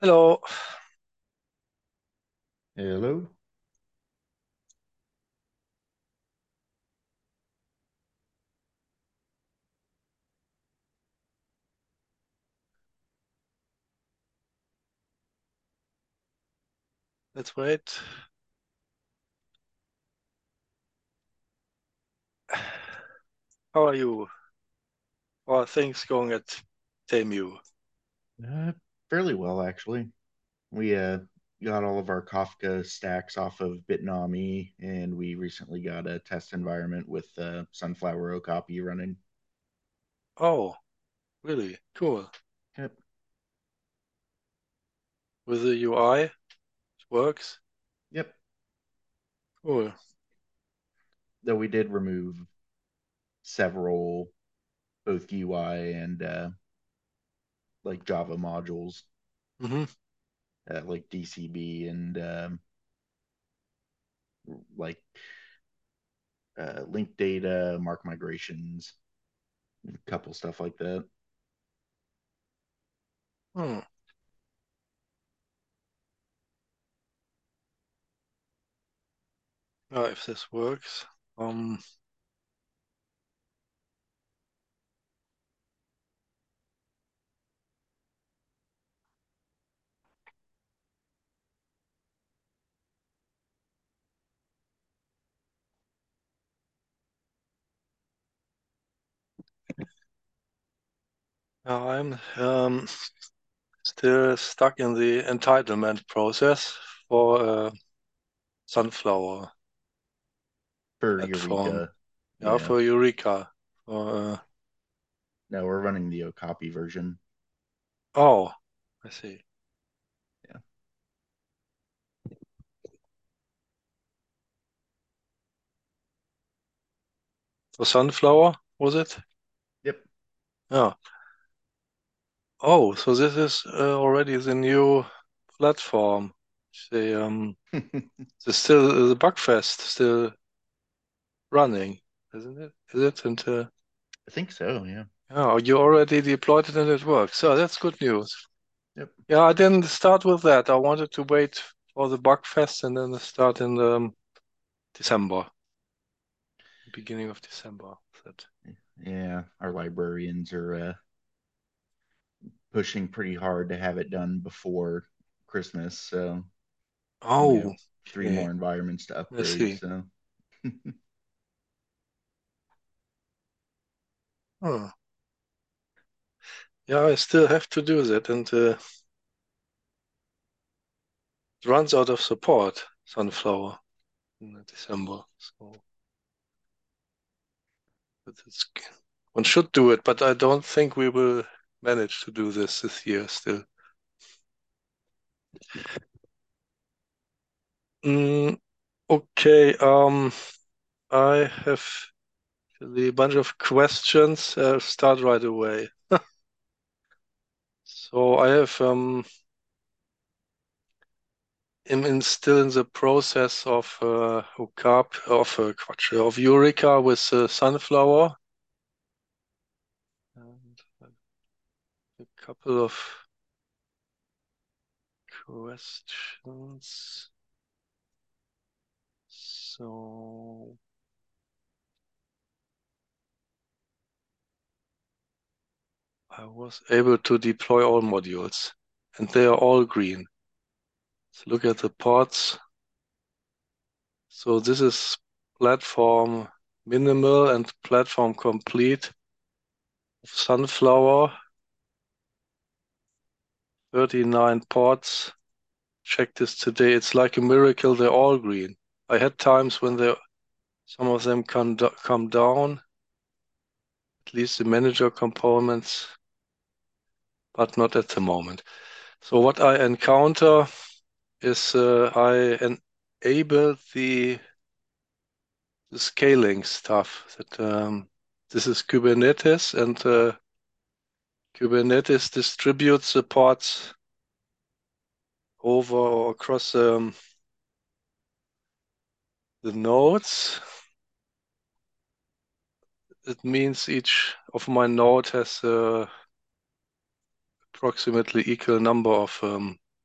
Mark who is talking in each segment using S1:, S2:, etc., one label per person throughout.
S1: Hello.
S2: Hello.
S1: Let's wait. How are you? How are things going at Temu?
S2: Uh, Fairly well, actually. We got all of our Kafka stacks off of Bitnami, and we recently got a test environment with Sunflower Okapi running.
S1: Oh, really? Cool.
S2: Yep.
S1: With the UI, it works?
S2: Yep.
S1: Cool.
S2: Though we did remove several both UI and like Java modules,
S1: Mm-hmm.
S2: like DCB and like link data, mark migrations, a couple stuff like that.
S1: Hmm. If this works. Um, I'm still stuck in the entitlement process for Sunflower
S2: For
S1: platform.
S2: Eureka,
S1: Yeah,
S2: yeah.
S1: for Eureka. For,
S2: No, we're running the Okapi version.
S1: oh, I see.
S2: Yeah.
S1: For Sunflower, was it?
S2: Yep.
S1: Yeah. Oh, so this is already the new platform. The the Bugfest still running, isn't it? Is it? And
S2: I think so. Yeah.
S1: yeah, you already deployed it and it works. So that's good news.
S2: Yep.
S1: Yeah, I didn't start with that. I wanted to wait for the Bugfest and then start in December, beginning of December. That.
S2: Yeah. Our librarians are pushing pretty hard to have it done before Christmas. So we have
S1: Oh,
S2: three
S1: okay.
S2: more environments to
S1: Let's
S2: upgrade.
S1: see.
S2: So
S1: Oh, yeah, I still have to do that, and it runs out of support, Sunflower, in December. So. But one should do it, but I don't think we will manage to do this year still. Mm, okay, I have a bunch of questions. Start right away. So I have am still in the process of hookup of Eureka with Sunflower, and a couple of questions. So I was able to deploy all modules, and they are all green. Let's look at the ports. So this is platform minimal and platform complete of Sunflower, 39 ports. Check this today. It's like a miracle they're all green. I had times when some of them come down, at least the manager components, but not at the moment. So what I encounter is I enable the scaling stuff that this is Kubernetes, and Kubernetes distributes the pods over or across the nodes. It means each of my node has approximately equal number of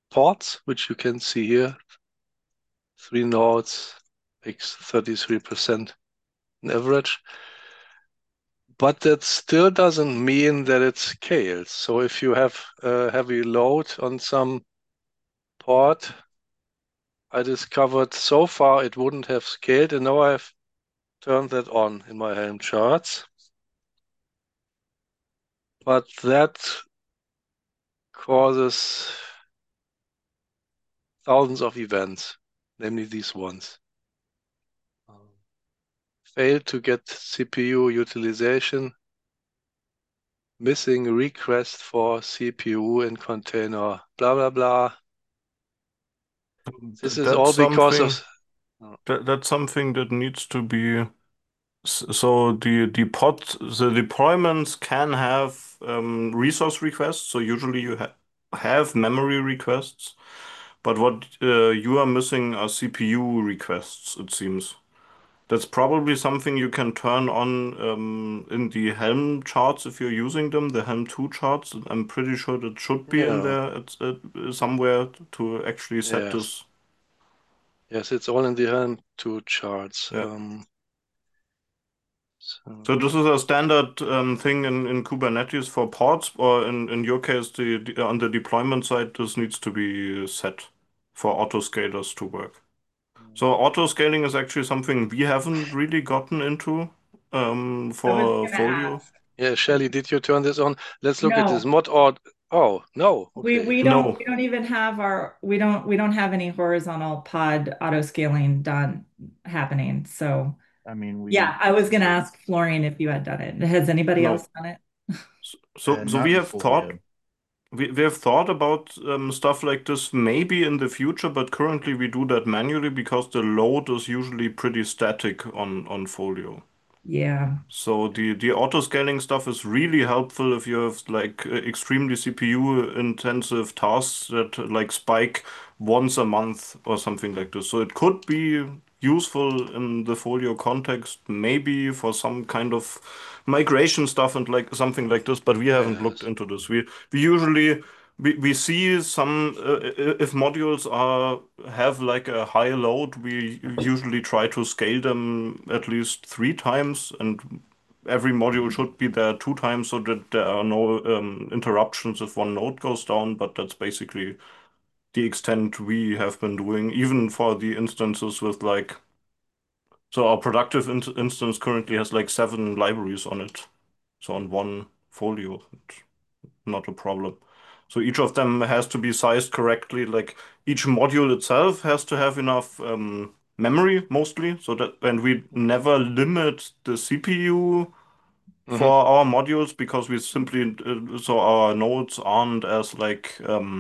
S1: ports, which you can see here, 3 nodes, makes 33% on average. But that still doesn't mean that it scales. So if you have a heavy load on some port, I discovered so far it wouldn't have scaled, and now I've turned that on in my Helm charts. But that causes thousands of events, namely these ones. Failed to get CPU utilization, missing request for CPU in container, blah, blah, blah. This is
S3: That's
S1: all because
S3: something
S1: of,
S3: that's something that needs to be. So the deployments can have resource requests. So usually you have memory requests, but what you are missing are CPU requests, it seems. That's probably something you can turn on in the Helm charts if you're using them, the Helm 2 charts. I'm pretty sure that should be in
S1: yeah,
S3: there somewhere to actually set
S1: yes,
S3: this.
S1: yes, it's all in the Helm 2 charts.
S3: Yeah.
S1: So,
S3: So this is a standard thing in Kubernetes for pods, or in your case, on the deployment side, this needs to be set for autoscalers to work. So autoscaling is actually something we haven't really gotten into
S4: I was
S3: for
S4: gonna
S3: Folio.
S4: ask.
S1: yeah, Shelly, did you turn this on? Let's look at this
S4: No,
S1: mod or oh no, okay.
S3: No,
S4: we don't even have our we don't have any horizontal pod auto scaling done happening. So
S2: I mean,
S4: yeah, I was gonna ask Florian if you had done it. Has anybody else
S3: no.
S4: done it?
S3: So
S2: not
S3: we
S2: in
S3: have thought
S2: Folio.
S3: we have thought about stuff like this maybe in the future, but currently we do that manually because the load is usually pretty static on Folio.
S4: Yeah.
S3: So the auto scaling stuff is really helpful if you have like extremely CPU intensive tasks that like spike once a month or something like this. So it could be useful in the Folio context, maybe for some kind of migration stuff and like something like this, but we haven't looked
S1: Yes.
S3: into this. We usually we see some if modules are have like a high load, we usually try to scale them at least 3 times, and every module should be there 2 times so that there are no interruptions if one node goes down. But that's basically the extent we have been doing, even for the instances with like. So our productive instance currently has like 7 libraries on it. So on one folio, it's not a problem. So each of them has to be sized correctly. Like each module itself has to have enough memory mostly, so that and we never limit the CPU
S1: Hmm.
S3: for our modules because we simply so our nodes aren't as like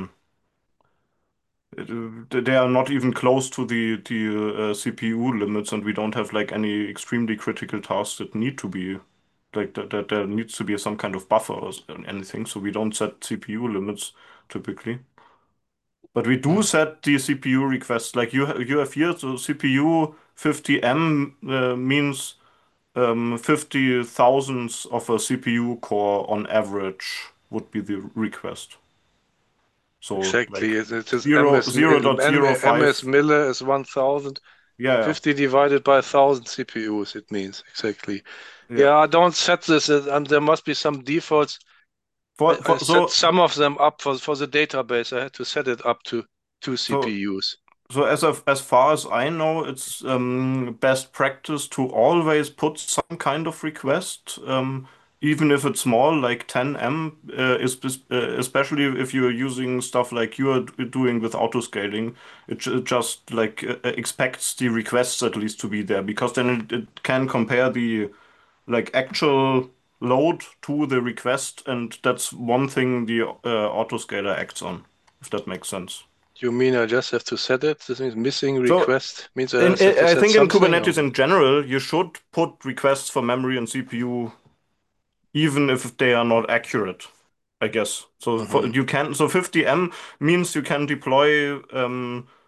S3: they are not even close to the CPU limits, and we don't have like any extremely critical tasks that need to be like that there needs to be some kind of buffer or anything. So we don't set CPU limits typically. But we do set the CPU requests. Like you have here, so CPU 50M means 50 thousandths of a CPU core on average would be the request. So
S1: Exactly.
S3: like
S1: It is
S3: zero
S1: MS
S3: zero
S1: Mil
S3: dot zero
S1: MS
S3: five.
S1: Miller is 1000.
S3: Yeah, yeah,
S1: 50 divided by 1000 CPUs, it means exactly.
S3: yeah.
S1: Yeah, I don't set this. There must be some defaults. I set
S3: So
S1: some of them up for the database. I had to set it up to two
S3: so
S1: CPUs.
S3: So as far as I know, it's best practice to always put some kind of request, even if it's small, like 10M, especially if you're using stuff like you're doing with autoscaling. It just like expects the requests at least to be there because then it can compare the like actual load to the request, and that's one thing the autoscaler acts on, if that makes sense.
S1: You mean I just have to set it? This means missing
S3: So
S1: request means I just have to
S3: I
S1: set
S3: think in
S1: something? Or
S3: Kubernetes in general, you should put requests for memory and CPU, even if they are not accurate, I guess. So
S1: Mhm.
S3: you can, so 50M means you can deploy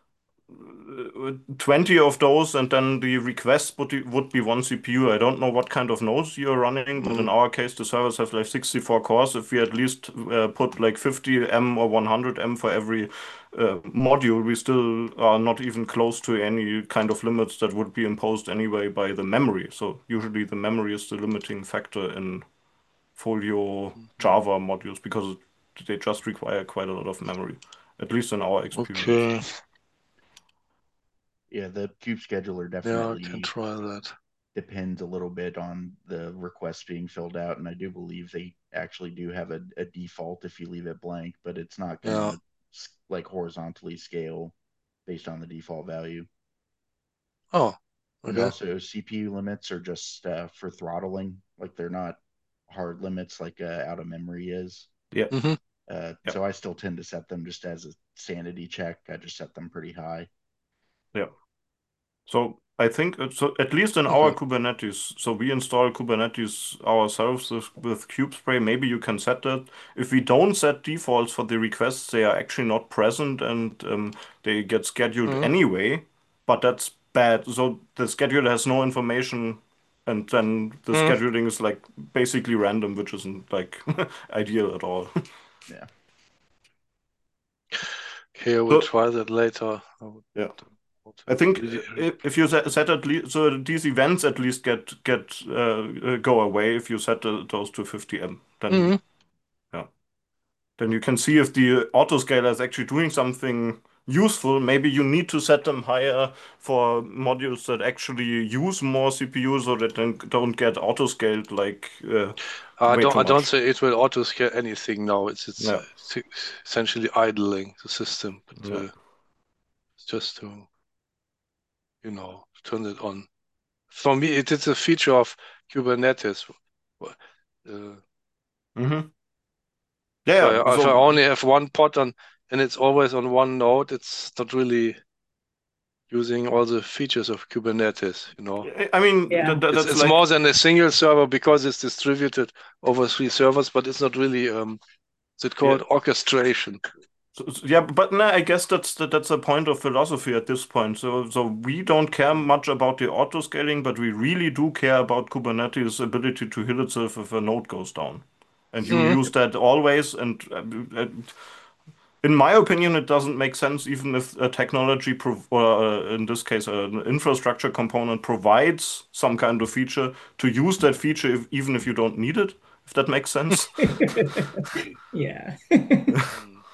S3: 20 of those, and then the request would be one CPU. I don't know what kind of nodes you're running, but in our case, the servers have like 64 cores. If we at least put like 50 M or 100 M for every module, we still are not even close to any kind of limits that would be imposed anyway by the memory. So usually the memory is the limiting factor in Folio Java modules because they just require quite a lot of memory, at least in our experience.
S1: Okay.
S2: Yeah, the kube scheduler
S1: Yeah, I
S2: definitely
S1: can try that.
S2: depends a little bit on the request being filled out, and I do believe they actually do have a default if you leave it blank, but it's not
S1: Yeah.
S2: gonna like horizontally scale based on the default value.
S1: Oh,
S2: And
S1: okay.
S2: also CPU limits are just for throttling, like they're not hard limits like out of memory is.
S3: Yeah.
S1: Mm-hmm.
S3: Yeah.
S2: So I still tend to set them just as a sanity check. I just set them pretty high.
S3: Yeah. So I think so at least in our
S1: Okay.
S3: Kubernetes, so we install Kubernetes ourselves with KubeSpray. Maybe you can set that. If we don't set defaults for the requests, they are actually not present and they get scheduled
S1: Mm-hmm.
S3: anyway. But that's bad. So the scheduler has no information, and then the
S1: Mm-hmm.
S3: scheduling is like basically random, which isn't like ideal at all.
S2: Yeah.
S1: Okay, I will
S3: So
S1: try that later.
S3: yeah.
S1: Want
S3: I
S1: to
S3: think
S1: really
S3: if you set at least so these events at least get go away if you set those to 50M, then
S1: Mm-hmm.
S3: yeah, then you can see if the autoscaler is actually doing something useful. Maybe you need to set them higher for modules that actually use more CPU so that then don't get autoscaled like way too
S1: I don't
S3: much.
S1: say it will auto scale anything now.
S3: Yeah,
S1: It's essentially idling the system, but
S3: yeah.
S1: it's just to turn it on. For me, it is a feature of Kubernetes. Uh,
S3: Mm-hmm. Yeah,
S1: if
S3: yeah.
S1: I
S3: So
S1: only have one pod on and it's always on one node, it's not really using all the features of Kubernetes.
S3: I mean
S4: Yeah.
S3: that's
S1: It's
S3: like
S1: more than a single server because it's distributed over three servers, but it's not really is it
S3: yeah.
S1: called orchestration?
S3: Yeah, but no, I guess that's a point of philosophy at this point. So we don't care much about the auto scaling, but we really do care about Kubernetes' ability to heal itself if a node goes down. And you
S1: Mm,
S3: use that always. And in my opinion, it doesn't make sense even if a technology or in this case an infrastructure component provides some kind of feature to use that feature even if you don't need it. If that makes sense.
S4: Yeah.
S1: mm,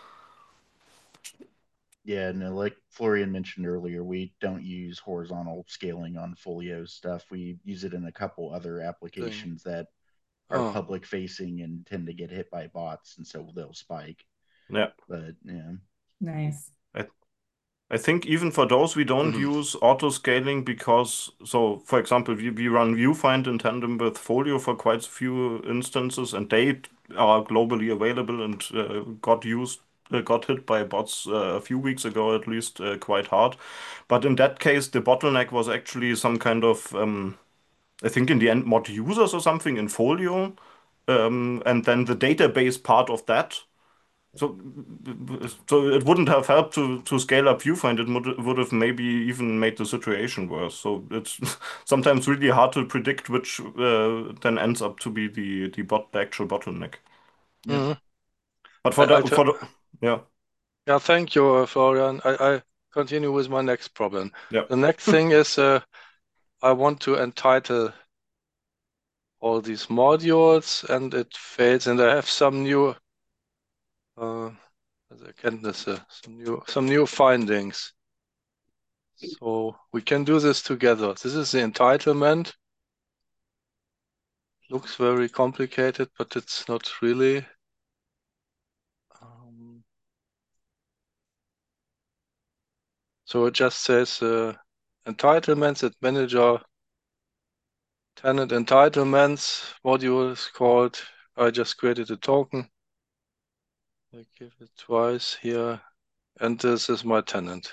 S2: Yeah, no, like Florian mentioned earlier, we don't use horizontal scaling on Folio stuff. We use it in a couple other
S1: thing.
S2: applications that are
S1: Oh,
S2: public facing and tend to get hit by bots, and so they'll spike.
S3: Yeah.
S2: But yeah,
S4: Nice.
S3: I think even for those we don't
S1: mhm,
S3: use auto scaling because so for example we run Viewfind in tandem with Folio for quite a few instances and they are globally available and got hit by bots a few weeks ago at least quite hard. But in that case the bottleneck was actually some kind of I think in the end mod users or something in Folio and then the database part of that. So, so it wouldn't have helped to scale up Viewfind. It would have maybe even made the situation worse. So it's sometimes really hard to predict which then ends up to be the actual bottleneck.
S2: yep.
S1: mhm.
S3: But
S1: I
S3: for the yeah
S1: yeah, thank you, Florian. I continue with my next problem.
S3: yeah
S1: The next thing is I want to entitle all these modules and it fails, and I have some new uh, Erkenntnisse, some new findings. So we can do this together. This is the entitlement. Looks very complicated, but it's not really. Um, so it just says entitlements at manager tenant entitlements module is called. I just created a token. I give it twice here, and this is my tenant,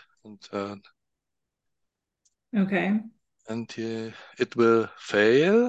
S4: Okay.
S1: and it will fail.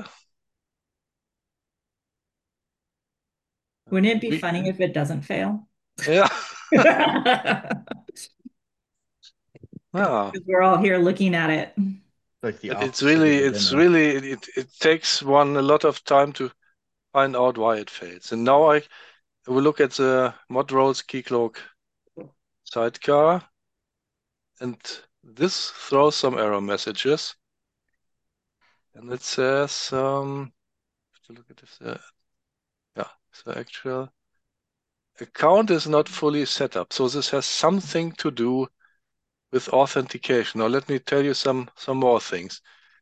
S4: Wouldn't it be
S1: We,
S4: funny if it doesn't fail?
S1: yeah. Ah,
S4: because we're all here looking at it.
S2: Like the
S1: it's
S2: opposite of
S1: really,
S2: a
S1: it's
S2: demo.
S1: really, it takes one a lot of time to find out why it fails. And now I will look at the Modroles Keycloak sidecar, and this throws some error messages. And it says, to look at this, yeah, the actual account is not fully set up. So this has something to do with authentication. Now let me tell you some more things.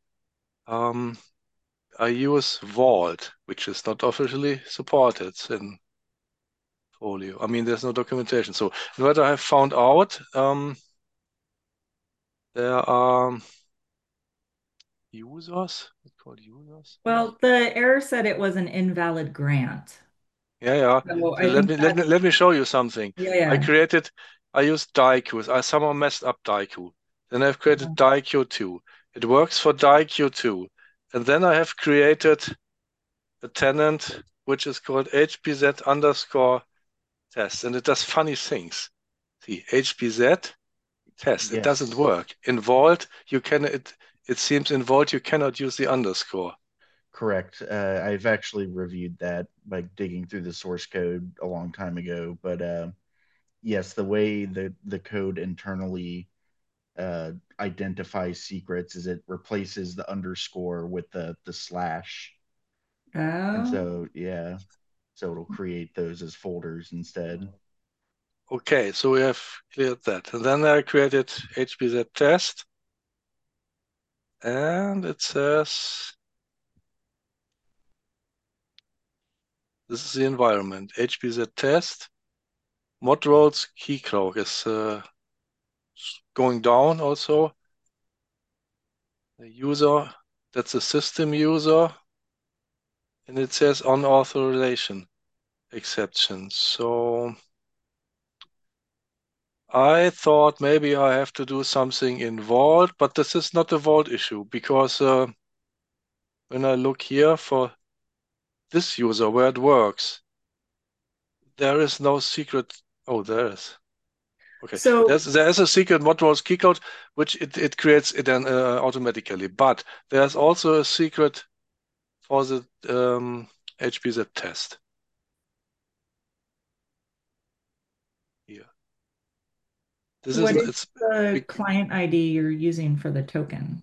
S1: I use Vault, which is not officially supported in Folio. I mean, there's no documentation. So what I have found out, there are users. It's called users.
S4: Well, the error said it was an invalid grant.
S1: Yeah.
S4: So
S1: So
S4: I think
S1: let me show you something.
S4: yeah.
S1: I used Daiku. I somehow messed up Daiku. Then I've created Daiku2. It works for Daiku2. And then I have created a tenant which is called HPZ underscore test. And it does funny things. See, HPZ test. It doesn't
S2: Yes.
S1: work. In Vault, it seems in Vault you cannot use the underscore.
S2: Correct. I've actually reviewed that by digging through the source code a long time ago. But yes, the way the code internally identifies secrets is it replaces the underscore with the slash. And
S4: Oh,
S2: so, yeah, so it'll create those as folders instead.
S1: Okay, so we have cleared that. And then I created HPZ test. And it says, this is the environment. HPZ test. Modroles Keycloak is going down also. The user, that's a system user. And it says unauthorization exception. So I thought maybe I have to do something in Vault, but this is not a Vault issue because when I look here for this user where it works, there is no secret. Oh, there is. Okay,
S4: so
S1: there is a secret Modroles keycode which it creates it then automatically, but there's also a secret for the HPZ test here. This
S4: what
S1: isn't.
S4: is
S1: It's
S4: the
S1: big,
S4: client ID you're using for the token?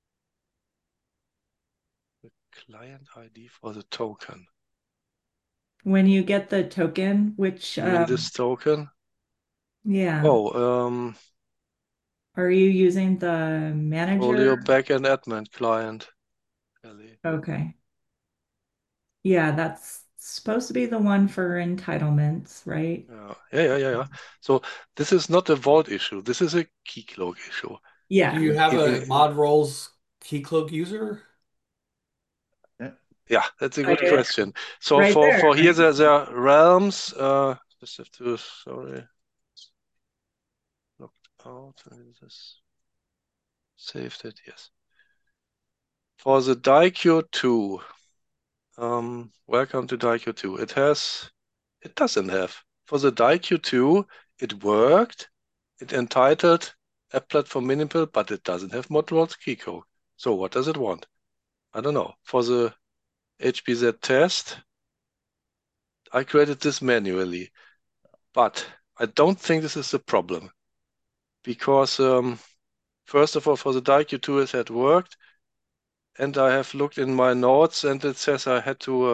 S1: client ID for the token.
S4: When you get the token, which
S1: You mean this token?
S4: yeah,
S1: Oh,
S4: are you using the manager?
S1: Folio backend admin client. Ellie.
S4: Okay. Yeah, that's supposed to be the one for entitlements, right?
S1: Yeah. So this is not a Vault issue. This is a Keycloak issue.
S5: Do
S4: Yeah.
S5: you have a
S1: In,
S5: Modroles Keycloak user?
S2: Yeah.
S1: yeah, that's a
S4: I
S1: good
S4: did.
S1: question. So
S4: Right there,
S1: for here
S4: right?
S1: there are realms. Just have to sorry, locked out. This saved it. Yes. For the Daikyo 2, welcome to Daikyo 2. It doesn't have. For the Daikyo 2, it worked. It entitled App Platform Minimal, but it doesn't have Modroles Keycode. So what does it want? I don't know. For the HPZ test, I created this manually, but I don't think this is the problem because first of all, for the Daikyo 2, it had worked, and I have looked in my notes, and it says I had to.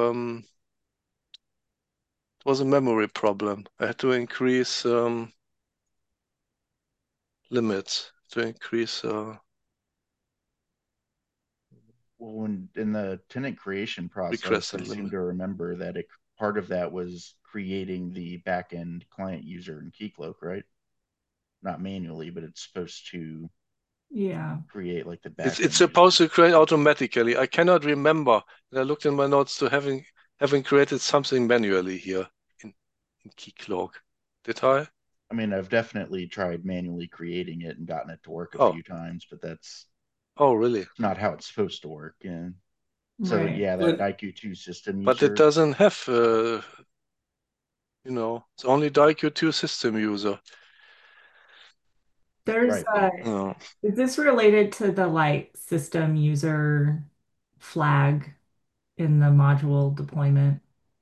S1: It was a memory problem. I had to increase limits to increase.
S2: Well, when in the tenant creation process, I
S1: Requested
S2: seem
S1: limit.
S2: to remember that part of that was creating the backend client user in Keycloak, right? Not manually, but it's supposed to
S4: Yeah.
S2: create like the
S1: It's
S2: backend
S1: supposed
S2: user.
S1: to create automatically. I cannot remember. And I looked in my notes to having created something manually here in Keycloak. Did I?
S2: I mean, I've definitely tried manually creating it and gotten it to work a
S1: Oh,
S2: few times, but that's
S1: really?
S2: not how it's supposed to work. And so,
S4: Right.
S2: yeah, that
S5: But
S2: IQ2 system
S1: But it
S2: user,
S1: doesn't have. It's only the IQ2 system user.
S4: There's
S2: Right.
S1: No.
S4: is this related to the like system user flag in the module deployment?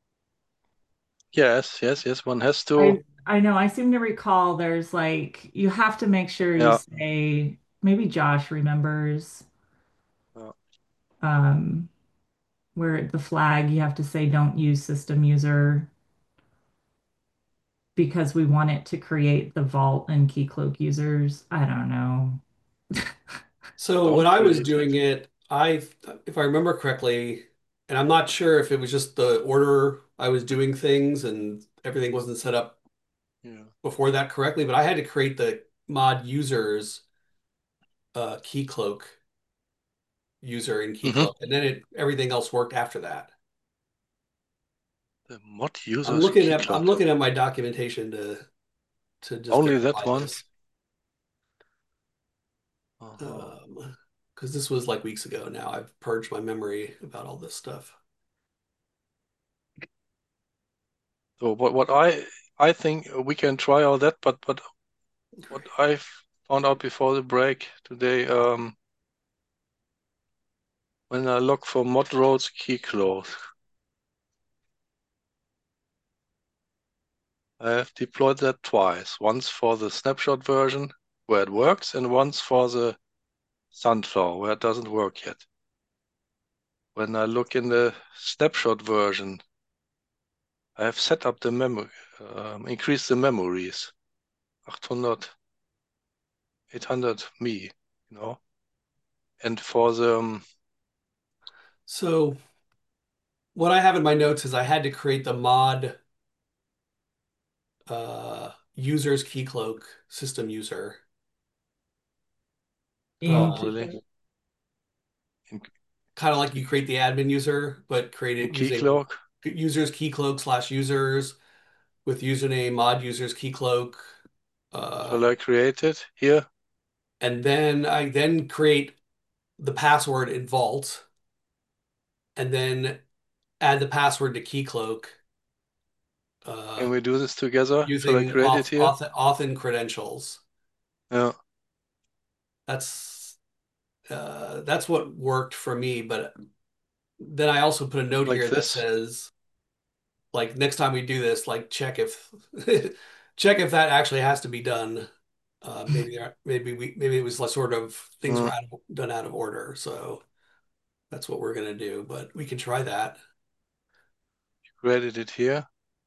S1: Yes. One has to.
S4: I know I seem to recall there's like you have to make sure you
S1: Yeah.
S4: say maybe Josh remembers
S1: Yeah.
S4: um where the flag you have to say don't use system user because we want it to create the vault and Keycloak users. I don't know.
S5: So when
S1: Don't
S5: I was
S1: create
S5: doing
S1: it.
S5: it, if I remember correctly, and I'm not sure if it was just the order I was doing things and everything wasn't set up
S1: Yeah.
S5: before that correctly, but I had to create the mod users Keycloak user in
S1: hmm
S5: Keycloak, and then everything else worked after that.
S1: The mod users
S5: I'm
S1: keycloak.
S5: looking at my documentation to just
S1: Only that
S5: verify
S1: one.
S5: this.
S1: Uh-huh.
S5: Because this was like weeks ago now. I've purged my memory about all this stuff.
S1: So what I think we can try all that, but what I found out before the break today, when I look for mod roles keycloak, I have deployed that twice. Once for the snapshot version where it works, and once for the Sunflower where it doesn't work yet. When I look in the snapshot version, I have set up the memory, increased the memories, 800, 800 me, you know. And for the
S5: So what I have in my notes is I had to create the mod users Keycloak system user.
S4: In
S5: Uh,
S1: really
S4: Keycloak.
S1: in,
S5: Kind of like you create the admin user, but create
S1: in
S5: it using
S1: keycloak,
S5: users Keycloak slash users with username mod users Keycloak.
S1: shall
S5: Uh,
S1: I create it here?
S5: and then I then create the password in Vault and then add the password to Keycloak
S1: Can
S5: uh,
S1: we do this together? Shall I
S5: using
S1: create it here?
S5: authn credentials.
S1: Yeah,
S5: That's that's what worked for me. But then I also put a note
S1: like
S5: here that
S1: this.
S5: says, like, next time we do this, like, check if check if that actually has to be done. Maybe it was like sort of things were
S1: Uh,
S5: done out of order. So that's what we're gonna do. But we can try that.
S1: created it here.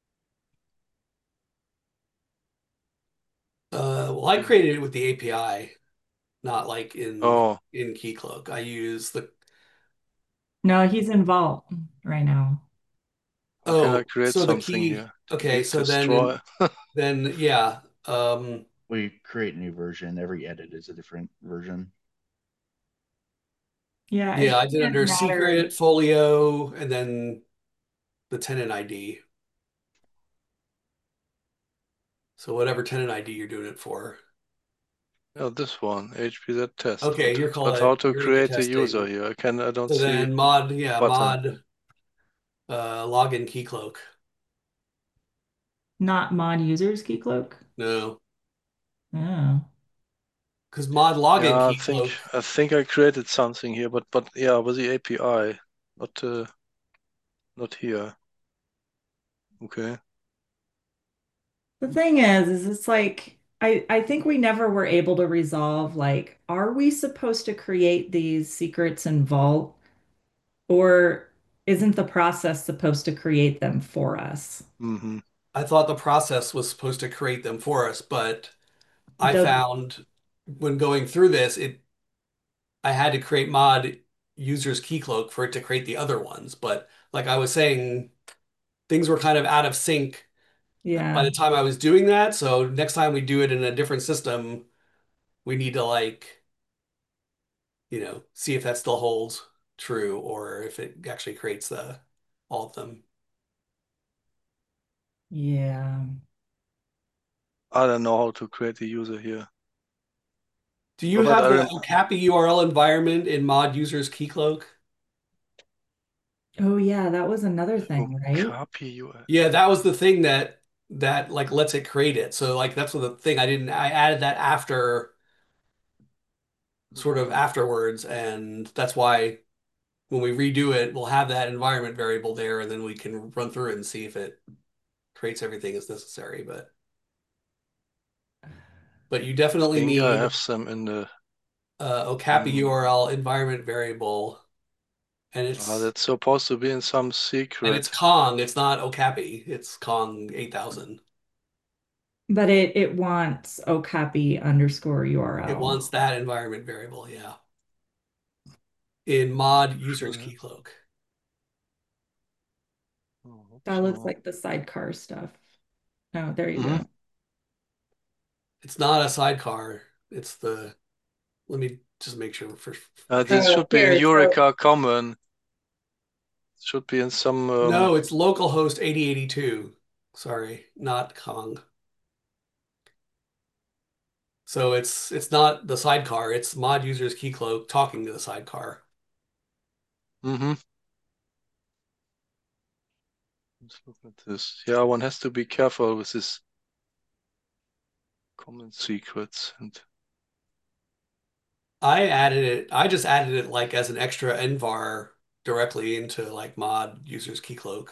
S5: Well, I created it with the API, not like
S1: Oh,
S5: in Keycloak. I use the
S4: No, he's in Vault right now.
S1: how can I
S5: Oh,
S1: create
S5: so the
S1: something
S5: key.
S1: here?
S5: Okay,
S1: Delete,
S5: so then
S1: destroy.
S5: then yeah.
S2: We create a new version. Every edit is a different version.
S4: Yeah, it
S5: Yeah, I did
S4: shouldn't
S5: under
S4: matter.
S5: secret, folio, and then the tenant ID. So whatever tenant ID you're doing it for.
S1: Yeah, this one, HPZ test.
S5: Okay,
S1: But how to
S5: you're in the
S1: create a user
S5: testing.
S1: here? I don't
S5: So
S1: see
S5: then
S1: a button.
S5: mod login Keycloak.
S4: Not mod users Keycloak.
S5: No,
S4: Oh.
S5: because mod login
S1: Yeah,
S5: Keycloak.
S1: I think I created something here, but yeah, with the API, not here. Okay.
S4: The thing is it's like I think we never were able to resolve like, are we supposed to create these secrets in Vault or isn't the process supposed to create them for us?
S1: Mm-hmm.
S5: I thought the process was supposed to create them for us, but
S4: It
S5: I
S4: doesn't,
S5: found when going through this, it I had to create mod users Keycloak for it to create the other ones. But like I was saying, things were kind of out of sync by
S4: yeah,
S5: the time I was doing that. So next time we do it in a different system, we need to like, see if that still holds true or if it actually creates the all of them.
S4: yeah.
S1: I don't know how to create a user here.
S5: Do you
S1: But
S5: have
S1: I
S5: the
S1: rem
S5: Okapi URL environment in mod users Keycloak?
S4: Oh yeah, that was another
S1: oh,
S4: thing, right?
S1: copy you.
S5: Yeah, that was the thing that like lets it create it. So like that's what the thing I didn't I added that after sort of afterwards, and that's why when we redo it, we'll have that environment variable there, and then we can run through it and see if it creates everything as necessary. But you definitely
S1: think I
S5: need
S1: have some in the.
S5: Okapi URL environment variable, and
S1: That's supposed to be in some
S5: it's
S1: secret.
S5: Kong. It's not Okapi. It's Kong 8000.
S4: But it wants okapi underscore
S5: It
S4: URL.
S5: wants that environment variable, yeah. In mod users
S1: Sure.
S5: keykloak.
S1: Oh,
S4: That looks
S1: so.
S4: like the sidecar stuff. Oh, there you
S1: Mhm.
S4: go.
S5: It's not a sidecar. It's the, let me just make sure for
S1: This
S4: Oh,
S1: should be in
S4: here, so
S1: Eureka Common. Should be in some.
S5: no, it's localhost 8082. Sorry, not Kong. So it's not the sidecar, it's mod users keykloak talking to the sidecar.
S1: Mm-hmm. Let's look at this. Yeah, one has to be careful with this common secrets and.
S5: I just added it like as an extra envar directly into like mod users keykloak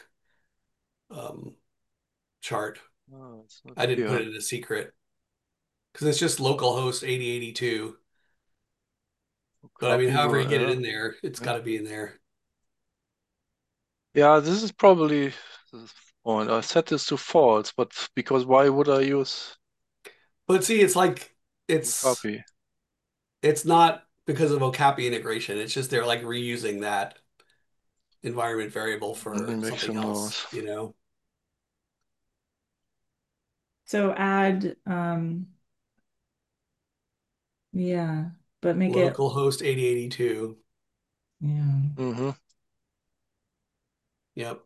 S5: chart.
S1: Oh, it's not
S5: I didn't put
S1: here.
S5: it in a secret because it's just localhost 8082. But I mean,
S1: Copy
S5: however you get it
S1: URL.
S5: in there, it's
S1: Yeah.
S5: got to be in there.
S1: Yeah, this is probably the point. I set this to false, but because why would I use
S5: But see, it's like it's
S1: copy?
S5: it's not because of Okapi integration. It's just they're like reusing that environment variable
S1: Let me
S5: for
S1: make
S5: something
S1: some
S5: else,
S1: notes.
S5: you know.
S4: so add yeah, but make it
S5: Localhost 8082.
S4: yeah.
S1: Mm-hmm.
S5: Yep.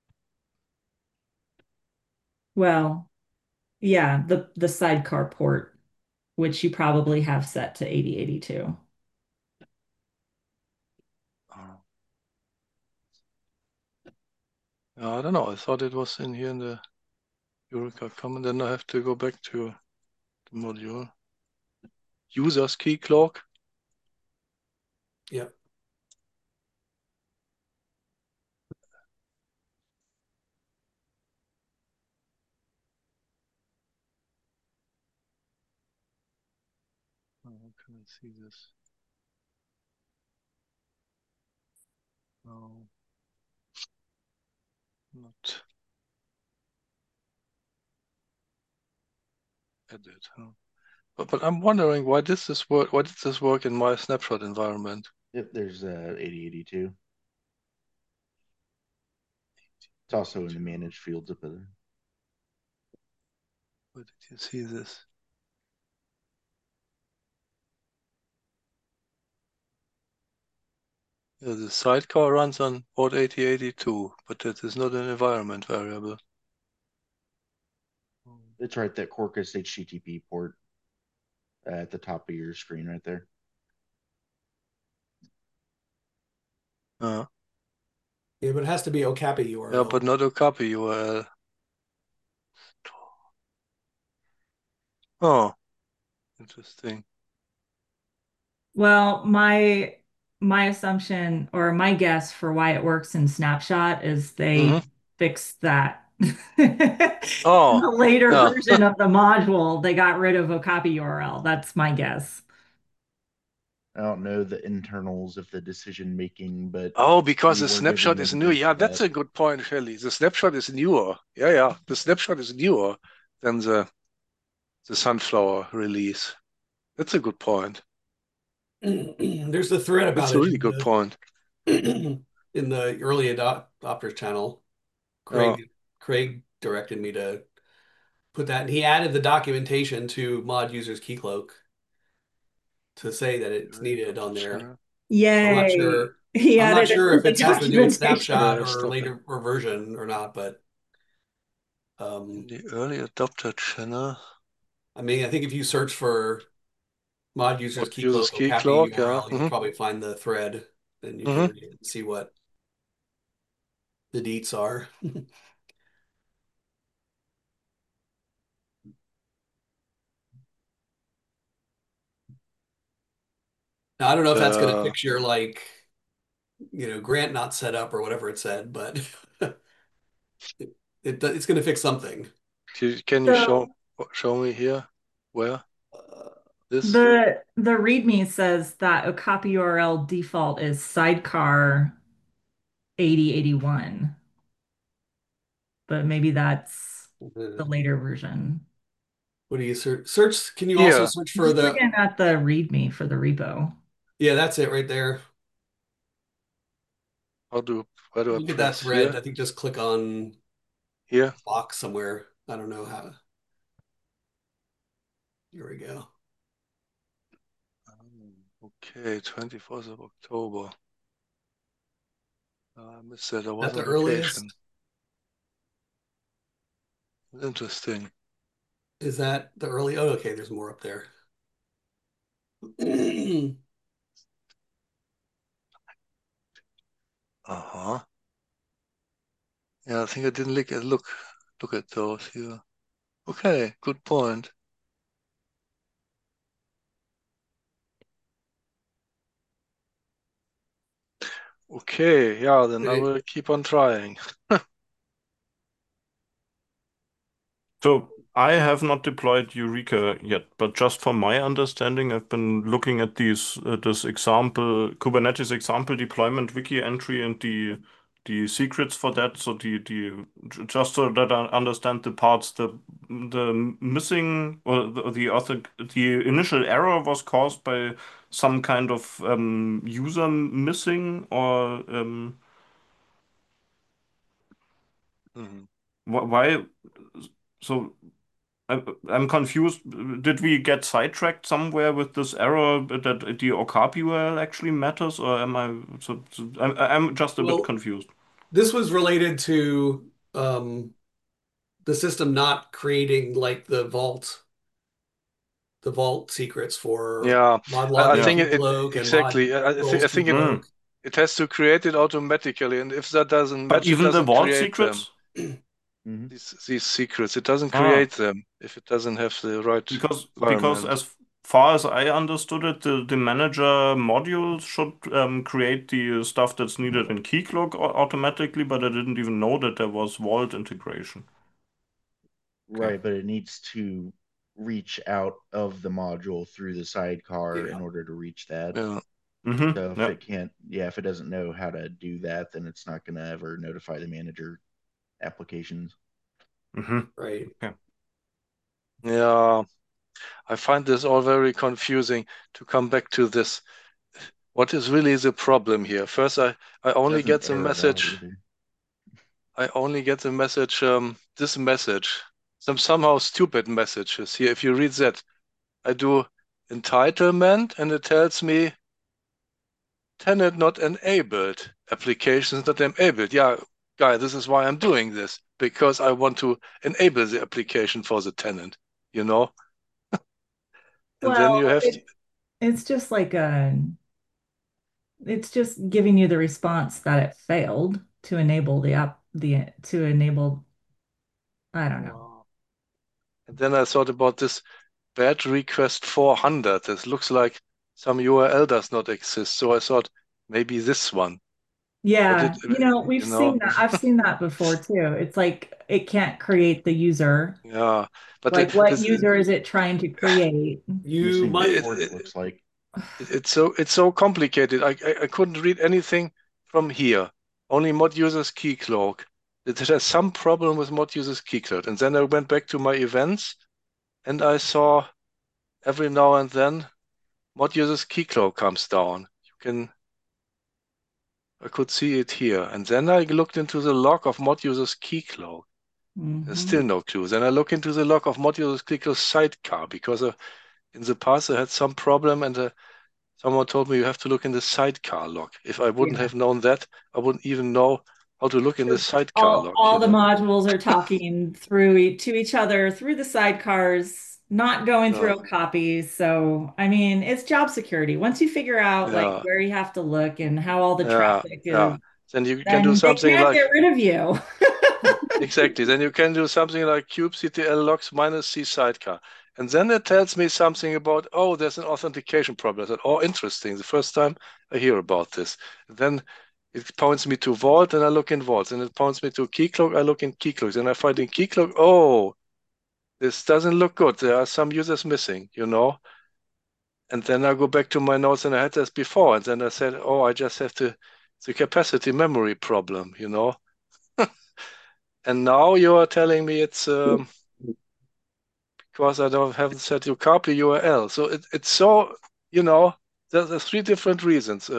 S4: Well, yeah, the sidecar port, which you probably have set to 8082.
S1: Oh. I don't know. I thought it was in here in the Eureka Common. Then I have to go back to the module. Users key clock.
S5: Yep.
S1: Oh, how can I see this? No, not edit. Huh? But I'm wondering why does this work? Why did this work in my snapshot environment?
S2: Yep, there's 8082. It's also in the managed fields up there.
S1: Where did you see this? Yeah, the sidecar runs on port 8082, but that is not an environment variable.
S2: It's right, that Quarkus HTTP port at the top of your screen right there.
S1: Uh,
S5: Yeah, but it has to be Okapi
S1: yeah,
S5: URL.
S1: but not a copy URL. Oh, interesting.
S4: Well, my assumption or my guess for why it works in Snapshot is they
S1: Mm-hmm.
S4: fixed that. In
S1: Oh,
S4: the later
S1: yeah.
S4: version of the module, they got rid of Okapi URL. That's my guess.
S2: I don't know the internals of the decision making, but
S1: Oh, because
S2: we
S1: the
S2: were given
S1: snapshot
S2: the
S1: is new.
S2: brief
S1: Yeah, that's
S2: that
S1: a good point, Shelley. The snapshot is newer. Yeah. The snapshot is newer than the sunflower release. That's a good point.
S5: There's a thread
S1: That's
S5: about
S1: a
S5: it
S1: really good point.
S5: in the early adopters channel.
S1: Yeah.
S5: Craig directed me to put that, and he added the documentation to mod users keykloak to say that it's
S1: Really
S5: needed
S1: adopted
S5: on there.
S1: channel.
S5: So I'm not
S4: Yay.
S5: sure.
S4: He
S5: I'm not
S4: added it
S5: sure
S4: to
S5: if
S4: the
S5: it has to do with
S4: documentation.
S5: snapshot
S1: Yeah,
S5: or
S1: stop it.
S5: later or version or not, but
S1: In the early adopter channel.
S5: I mean, I think if you search for mod users
S1: What uses
S5: keykloak
S1: key
S5: Okapi
S1: clock? Yeah.
S5: URL, you'll probably find the thread, and you can
S1: Mm-hmm.
S5: read it and see what the deets are. Now, I don't know if that's going to
S1: Uh,
S5: fix your like, grant not set up or whatever it said, but it's going to fix something.
S1: can you
S4: So
S1: show me here where
S5: Uh,
S1: this?
S4: the README says that a copy URL default is sidecar 8081, but maybe that's the later version.
S5: what do you search? Search. Can you also
S1: Here,
S5: search
S4: I'm
S5: for
S4: just
S5: the?
S4: looking at the README for the repo.
S5: Yeah, that's it right there.
S1: where do I
S5: Look at that
S1: press
S5: thread.
S1: here?
S5: I think just click on
S1: Here.
S5: box somewhere. I don't know how. Here we go.
S1: Okay, 24th of October. I missed that. I was
S5: At the
S1: on vacation.
S5: earliest,
S1: Interesting.
S5: is that the early? Oh, okay. There's more up there.
S1: Uh-huh. Yeah, I think I didn't look at those here. Okay, good point. Okay, yeah, then I will keep on trying.
S3: So I have not deployed Eureka yet, but just from my understanding, I've been looking at this example Kubernetes example deployment wiki entry and the secrets for that. So just so that I understand the parts, the missing or the initial error was caused by some kind of user missing or
S1: Mhm.
S3: why? So I'm confused. Did we get sidetracked somewhere with this error that the Okapi URL actually matters, or am I? I'm just a bit
S5: Well,
S3: confused.
S5: this was related to the system not creating like the vault secrets for
S1: Yeah,
S5: mod
S1: I
S5: login
S3: Yeah.
S1: think
S5: keykloak and mod
S1: exactly.
S5: roles
S1: I think it
S5: keykloak.
S3: Mm.
S1: it has to create it automatically, and if that doesn't
S3: But
S1: match, it
S3: even the
S1: doesn't
S3: vault
S1: create them.
S3: secrets,
S2: Hmm.
S1: These secrets, it doesn't
S3: ah,
S1: create them if it doesn't have the right
S3: because
S1: environment.
S3: as far as I understood it, the manager module should create the stuff that's needed in Keycloak automatically, but I didn't even know that there was vault integration. Okay.
S2: Right, but it needs to reach out of the module through the sidecar
S5: Yeah.
S2: in order to reach that.
S1: Yeah.
S3: Mm-hmm.
S2: So if
S3: Yeah.
S2: it can't, yeah, if it doesn't know how to do that, then it's not going to ever notify the manager applications.
S3: Mm-hmm.
S5: Right.
S3: Okay.
S1: Yeah, I find this all very confusing. To come back to this, what is really the problem here? First, I only
S2: Doesn't
S1: get the
S2: error out
S1: message.
S2: either.
S1: I only get the message. This message, somehow stupid messages here. If you read that, I do entitlement, and it tells me tenant not enabled, applications not enabled. Yeah, guy, this is why I'm doing this, because I want to enable the application for the tenant, you know? And then you
S4: Well,
S1: have to,
S4: it's just like it's just giving you the response that it failed to enable the app, to enable, I don't know.
S1: wow. And then I thought about this bad request 400. This looks like some URL does not exist. So I thought maybe this one, but
S4: Yeah, we've
S1: you know,
S4: seen that. I've seen that before too. It's like it can't create the user.
S1: yeah, but
S4: Like what user is it trying to create?
S5: You
S2: Missing
S5: might.
S2: reports looks like.
S1: it's so complicated. I couldn't read anything from here. Only mod users keycloak. It has some problem with mod users keycloak. And then I went back to my events and I saw every now and then mod users keycloak comes down. I could see it here. And then I looked into the log of mod users keycloak. There's
S4: Hmm.
S1: still no clue. Then I look into the log of mod users keycloak sidecar because in the past I had some problem and someone told me you have to look in the sidecar log. If I wouldn't
S4: Yeah.
S1: have known that, I wouldn't even know how to look in the sidecar log,
S4: All the modules are talking to each other through the sidecars, not going
S1: Yeah,
S4: through copies. So, I mean, it's job security. Once you figure out like
S1: yeah,
S4: where you have to look and how all the
S1: yeah,
S4: traffic
S1: yeah.
S4: is,
S1: Then you can do
S4: then they
S1: something
S4: can't
S1: like
S4: get rid of you.
S1: exactly. Then you can do something like kubectl logs minus C sidecar. And then it tells me something about, oh, there's an authentication problem. I said, oh, interesting. The first time I hear about this. Then it points me to Vault, and I look in Vault. And it points me to Keycloak, I look in Keycloak. And I find in Keycloak, oh, this doesn't look good. There are some users missing, you know? And then I go back to my notes, and I had this before. And then I said, oh, I just have the capacity memory problem, you know? And now you are telling me it's because I haven't set your copy URL. So it's so, you know, there's three different reasons.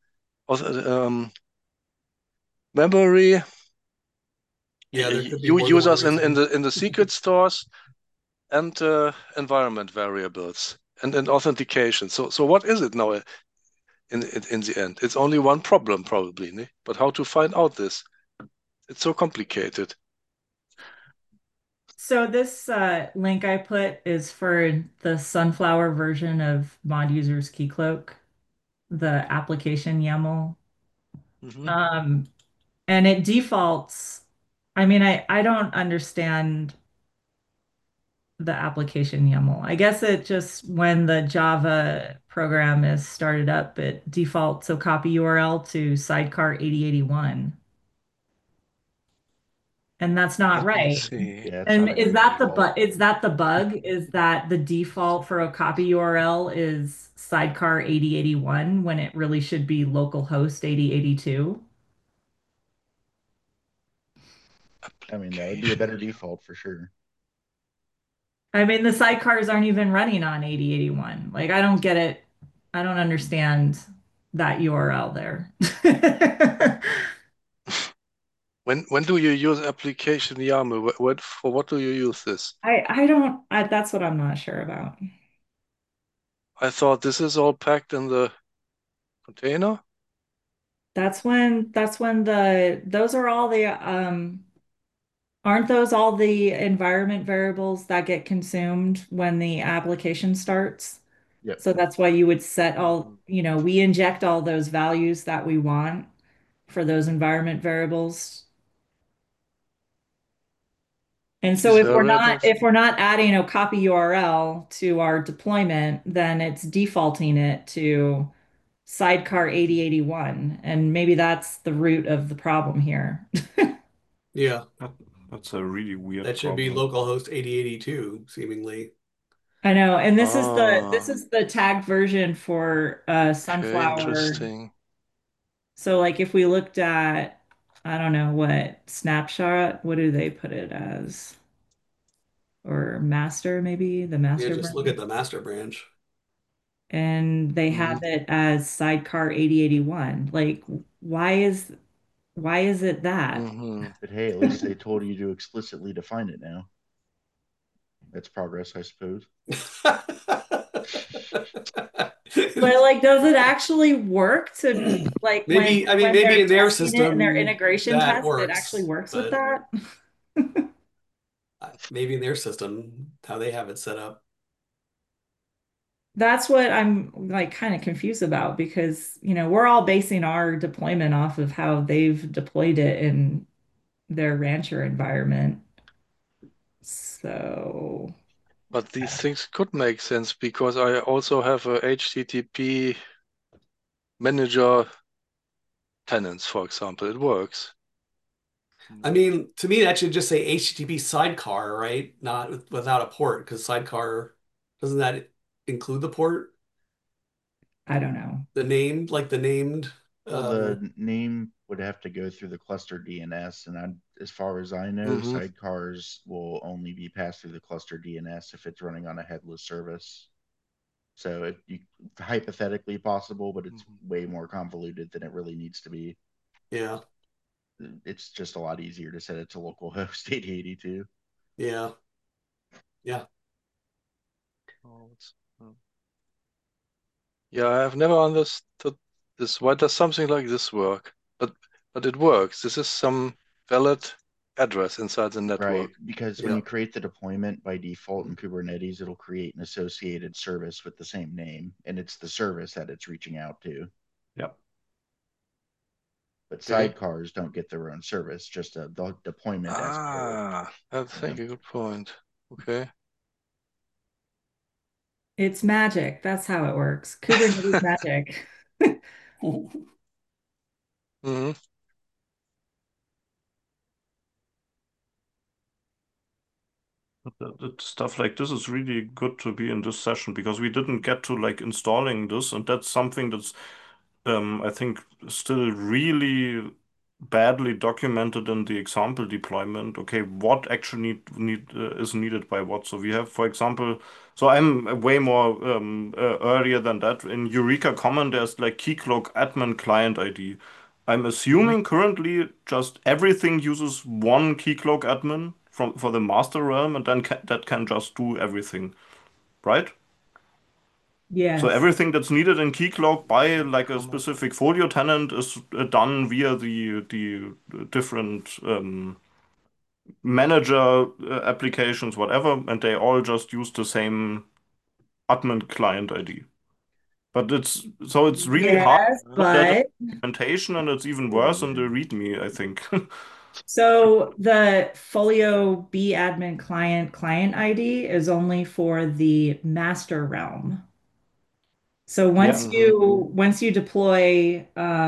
S1: Memory,
S5: Yeah, there could be more than one
S1: users in
S5: reason.
S1: the secret stores, and environment variables, and authentication. So what is it now in the end? It's only one problem probably, ne? But how to find out this? It's so complicated.
S4: So this link I put is for the Sunflower version of Mod Users Keycloak, the application YAML.
S1: Mhm.
S4: Um, and it defaults. I mean, I don't understand the application YAML. I guess it just when the Java program is started up, it defaults a copy URL to sidecar 8081. And that's not
S1: Let me
S4: right.
S1: see.
S2: Yeah, it's
S4: And
S2: not a great default.
S4: is that the bug? Is that the default for a copy URL is sidecar 8081 when it really should be localhost 8082?
S2: I mean, that would be a better
S1: Application.
S2: default for sure.
S4: I mean, the sidecars aren't even running on 8081. Like, I don't get it. I don't understand that URL there.
S1: When do you use application YAML? For what do you use this?
S4: I don't, that's what I'm not sure about.
S1: I thought this is all packed in the container.
S4: That's when those are all the, aren't those all the environment variables that get consumed when the application starts?
S2: Yep.
S4: So that's why you would set all,
S1: Mhm.
S4: we inject all those values that we want for those environment variables. And so
S1: These variables.
S4: if we're not adding a copy URL to our deployment, then it's defaulting it to sidecar 8081. And maybe that's the root of the problem here.
S5: Yeah,
S3: That's a really weird
S5: that should be
S3: problem.
S5: localhost 8082, seemingly.
S4: I know, and this
S1: Ah,
S4: is the tagged version for
S1: okay,
S4: Sunflower.
S1: interesting.
S4: So like if we looked at, I don't know what snapshot, what do they put it as? Or master, maybe the
S5: Yeah,
S4: master
S5: just look at
S4: branch.
S5: the master branch.
S4: And they have
S1: Mhm.
S4: it as sidecar 8081. Like, why is it that?
S1: Mhm.
S2: But hey, at least they told you to explicitly define it now. That's progress, I suppose.
S4: But like, does it actually work to like
S5: Maybe, I mean,
S4: when
S5: maybe
S4: they're
S5: in their
S4: testing it in their
S5: system
S4: integration
S5: that
S4: test, it actually
S5: works,
S4: works with
S5: but
S4: that?
S5: maybe in their system, how they have it set up.
S4: That's what I'm like kind of confused about because, we're all basing our deployment off of how they've deployed it in their rancher environment. So,
S1: But these things could make sense because I also have a HTTP manager tenants, for example. It works.
S5: I
S1: But
S5: mean, to me, that should just say HTTP sidecar, right? Not without a port, because sidecar, doesn't that include the port?
S4: I don't know.
S5: The named, like the named,
S2: Well,
S5: uh,
S2: the name would have to go through the cluster DNS, and as far as I know,
S1: hmm
S2: sidecars will only be passed through the cluster DNS if it's running on a headless service. So hypothetically possible, but it's way more convoluted than it really needs to be.
S5: yeah,
S2: It's just a lot easier to set it to localhost 8082.
S5: yeah, yeah.
S1: Yeah, I've never understood this. Why does something like this work? But it works. This is some valid address inside the
S2: Right,
S1: network.
S2: because when
S5: Yeah.
S2: you create the deployment by default in Kubernetes, it'll create an associated service with the same name, and it's the service that it's reaching out to.
S3: Yeah.
S2: But
S1: Okay.
S2: sidecars don't get their own service, just the deployment as code.
S1: Ah, that's
S2: Yeah.
S1: a good point. Okay.
S4: It's magic. That's how it works. Kubernetes magic.
S1: Hmm.
S3: Stuff like this is really good to be in this session because we didn't get to like installing this, and that's something that's I think still really badly documented in the example deployment. Okay, what actually is needed by what? So we have, for example, so I'm way more earlier than that. In Eureka Common, there's like Keycloak admin client ID. I'm
S1: Hmm.
S3: assuming currently just everything uses one Keycloak admin from for the master realm, and then that can just do everything, right? So
S4: Yes.
S3: everything that's needed in Keycloak by like a
S1: Common.
S3: specific folio tenant is done via the different manager applications, whatever, and they all just use the same admin client ID. But it's really hard
S4: Yes,
S3: to put that in
S4: but
S3: documentation, and it's even worse in the README, I think.
S4: so the Folio B admin client ID is only for the master realm. So
S3: Yeah,
S1: Hmm.
S4: once you deploy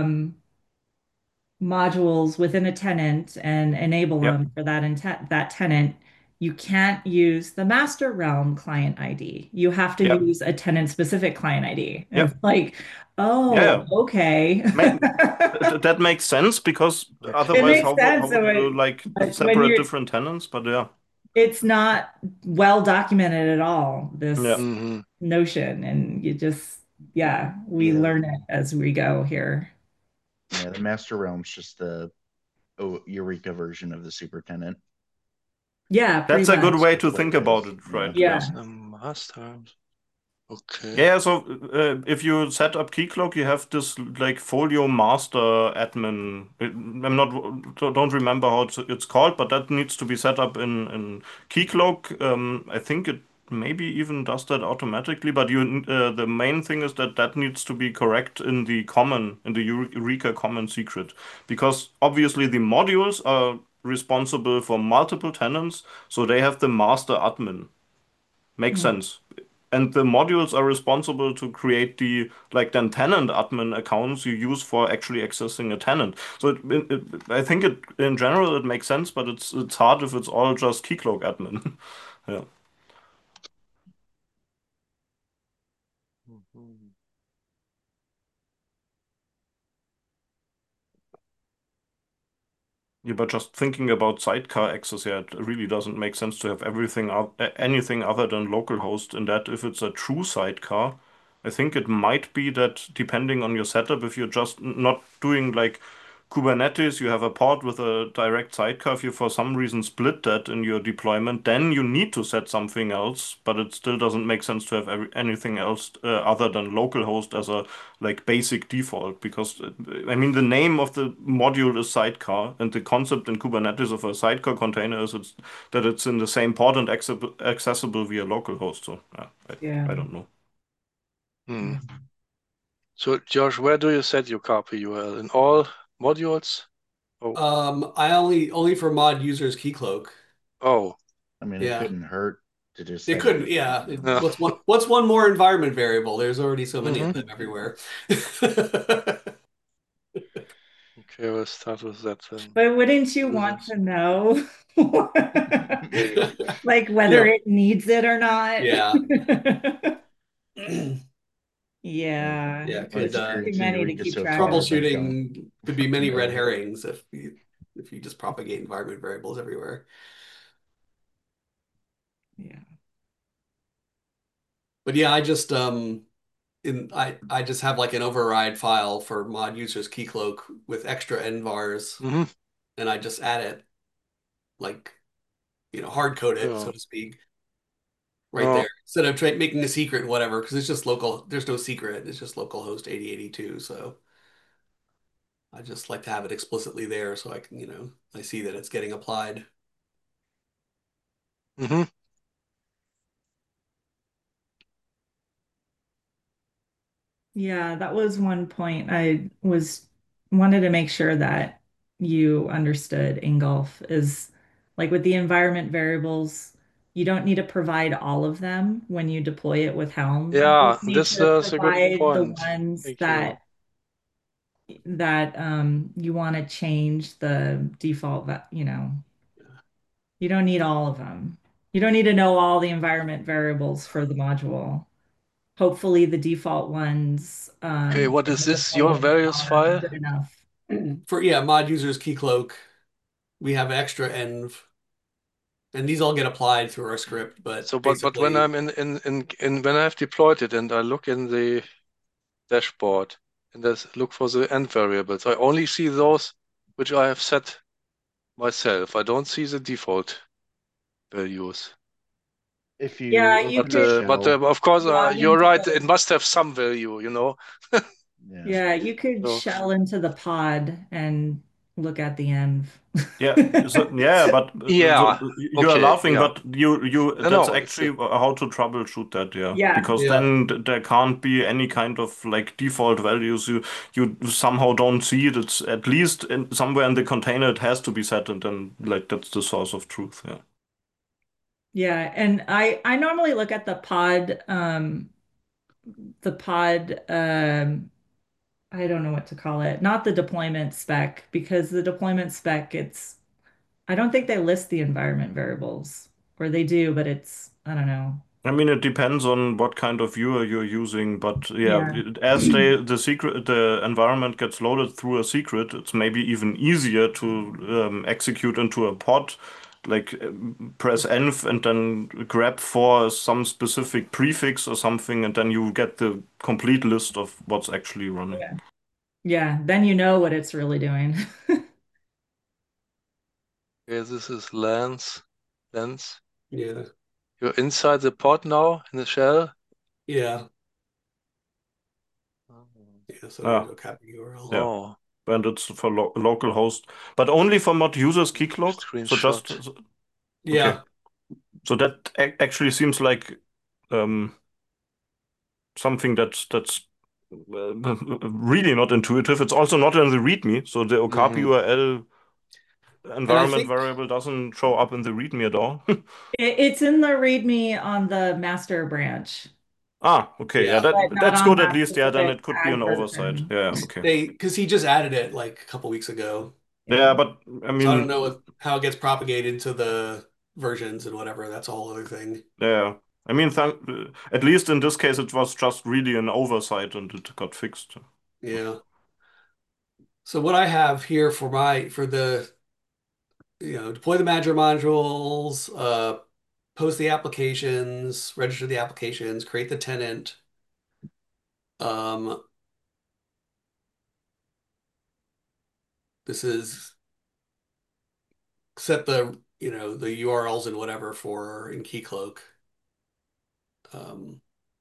S4: modules within a tenant and enable
S3: yeah,
S4: them for that tenant, you can't use the master realm client ID. You have to
S3: yeah,
S4: use a tenant specific client ID. And
S3: yeah,
S4: it's like, oh,
S3: yeah.
S4: okay.
S3: Ma- that makes sense because
S4: It
S3: otherwise,
S4: makes
S3: how
S4: sense.
S3: would you like
S4: But when
S3: separate
S4: you're,
S3: different tenants? But yeah,
S4: it's not well documented at all,
S3: yeah.
S4: this
S1: Hmm.
S4: notion. And you just, yeah, we
S2: Yeah,
S4: learn it as we go here.
S2: yeah. The Master Realm's just the Eureka version of the supertenant.
S4: Yeah, pretty
S3: That's a good
S4: much.
S3: way
S2: That's
S3: to
S2: what
S3: think
S2: it
S3: about
S2: is.
S3: it,
S2: Yeah.
S3: right? Yeah.
S4: Yeah.
S1: Masters. Okay.
S3: Yeah, so if you set up Keycloak, you have this like Folio Master admin. I'm not, don't remember how it's called, but that needs to be set up in Keycloak. I think it maybe even does that automatically, but the main thing is that that needs to be correct in the common, in the Eureka common secret, because obviously the modules are responsible for multiple tenants, so they have the master admin. Makes
S4: Mm.
S3: sense. And the modules are responsible to create the like then tenant admin accounts you use for actually accessing a tenant. So I think it in general it makes sense, but it's hard if it's all just Keycloak admin. Yeah.
S1: Mhm.
S3: Yeah, but just thinking about sidecar access, yeah, it really doesn't make sense to have anything other than localhost in that. If it's a true sidecar, I think it might be that depending on your setup, if you're just not doing like Kubernetes, you have a pod with a direct sidecar. If you for some reason split that in your deployment, then you need to set something else, but it still doesn't make sense to have anything else other than localhost as a like basic default because I mean the name of the module is sidecar and the concept in Kubernetes of a sidecar container is that it's in the same port and accessible via localhost. So I
S4: Yeah.
S3: don't know.
S1: Hmm. So, Josh, where do you set your copy URL? In all modules? Oh,
S5: I only for mod users Keycloak.
S1: oh,
S2: I mean, it
S5: Yeah.
S2: couldn't hurt to just
S5: It
S2: set it
S5: couldn't,
S2: in there,
S5: yeah.
S2: you know.
S1: no.
S5: What's one more environment variable? There's already so many of
S1: Hmm.
S5: them everywhere.
S1: Okay, we'll start with that then.
S4: But wouldn't you want
S1: Users.
S4: to know like whether
S5: Yeah,
S4: it needs it or not?
S5: yeah.
S2: Yeah.
S4: Yeah,
S5: Yeah,
S2: My
S5: could
S4: it's too
S2: experience in
S4: many to
S2: Eureka
S4: keep
S2: so
S4: track
S2: far
S4: of.
S2: is I've gone.
S5: troubleshooting could be many red
S2: Yeah.
S5: herrings if you just propagate environment variables everywhere.
S4: Yeah.
S5: But yeah, I just have like an override file for mod users Keycloak with extra envars,
S1: Hmm.
S5: and I just add it like hard code it,
S1: Yeah.
S5: so to speak, right
S1: No.
S5: there instead of making a secret whatever because it's just local. There's no secret. It's just localhost 8082. So I just like to have it explicitly there so I can I see that it's getting applied.
S1: Hmm.
S4: Yeah, that was one point I was wanted to make sure that you understood Ingolf is like with the environment variables. You don't need to provide all of them when you deploy it with Helm. You
S1: Yeah,
S4: just need
S1: this
S4: to
S1: is a good
S4: provide the
S1: point.
S4: ones
S1: Thank you.
S4: that you want to change the default, you don't need all of them. You don't need to know all the environment variables for the module. Hopefully the default ones
S1: Okay, what
S4: for
S1: is
S4: the
S1: this? Your
S4: deployment with
S1: various
S4: Helm are
S1: file?
S4: good enough.
S5: For yeah, mod users keycloak, we have extra env, and these all get applied through our script, but
S1: So, but when
S5: basically,
S1: I'm in when I've deployed it and I look in the dashboard and look for the end variables, I only see those which I have set myself. I don't see the default values.
S2: If
S4: Yeah,
S2: you
S4: you
S2: open
S1: But
S2: the
S4: could
S2: shell,
S1: of course,
S4: log
S1: you're
S4: into
S1: right. It
S4: the,
S1: must have some value, you know.
S2: yeah,
S4: yeah, you could
S1: So,
S4: shell into the pod and look at the env.
S3: Yeah, so yeah, but
S1: yeah.
S3: you are
S1: Okay.
S3: laughing,
S1: Yeah.
S3: but you
S1: No,
S3: that's
S1: no. It's
S3: actually how to troubleshoot that, yeah.
S4: Yeah,
S3: Because
S5: yeah,
S3: then there can't be any kind of like default values you somehow don't see it. It's at least somewhere in the container it has to be set, and then like that's the source of truth, yeah.
S4: yeah. And I normally look at the pod I don't know what to call it, not the deployment spec, because the deployment spec, I don't think they list the environment variables, or they do, but I don't know.
S3: I mean, it depends on what kind of viewer you're using, but yeah,
S4: Yeah.
S3: as the environment gets loaded through a secret, it's maybe even easier to execute into a pod, like press env and then grab for some specific prefix or something, and then you get the complete list of what's actually running.
S4: Yeah. Yeah, then you know what it's really doing.
S1: Okay, this is lens. Lens.
S5: yeah,
S1: You're inside the pod now in the shell.
S5: yeah,
S1: Oh,
S5: yeah. So there's
S3: Ah,
S5: a copy URL.
S3: yeah,
S1: oh,
S3: and it's for local host, but only for mod users keycloak. So just
S1: screenshot.
S3: okay.
S5: Yeah,
S3: So that actually seems like um, something that's really not intuitive. It's also not in the README, so the Okapi
S1: Hmm.
S3: URL
S5: and I
S3: environment
S5: think
S3: variable doesn't show up in the README at all.
S4: It's in the README on the master branch,
S3: Ah, okay, yeah,
S5: yeah,
S4: but not
S3: that's
S4: on
S3: good at
S4: that
S3: least. Yeah, then
S4: specific
S3: it could be
S4: tag
S3: an oversight.
S4: version.
S3: Yeah, okay.
S5: they because he just added it like a couple weeks ago,
S3: Yeah,
S4: Yeah.
S3: but I
S5: so I don't know
S3: mean,
S5: how it gets propagated to the versions and whatever. That's a whole other thing.
S3: yeah, I mean, at least in this case, it was just really an oversight and it got fixed.
S5: Yeah. So what I have here for the deploy the manager modules, post the applications, register the applications, create the tenant. Um, this is set the URLs and whatever for in Keycloak. Um,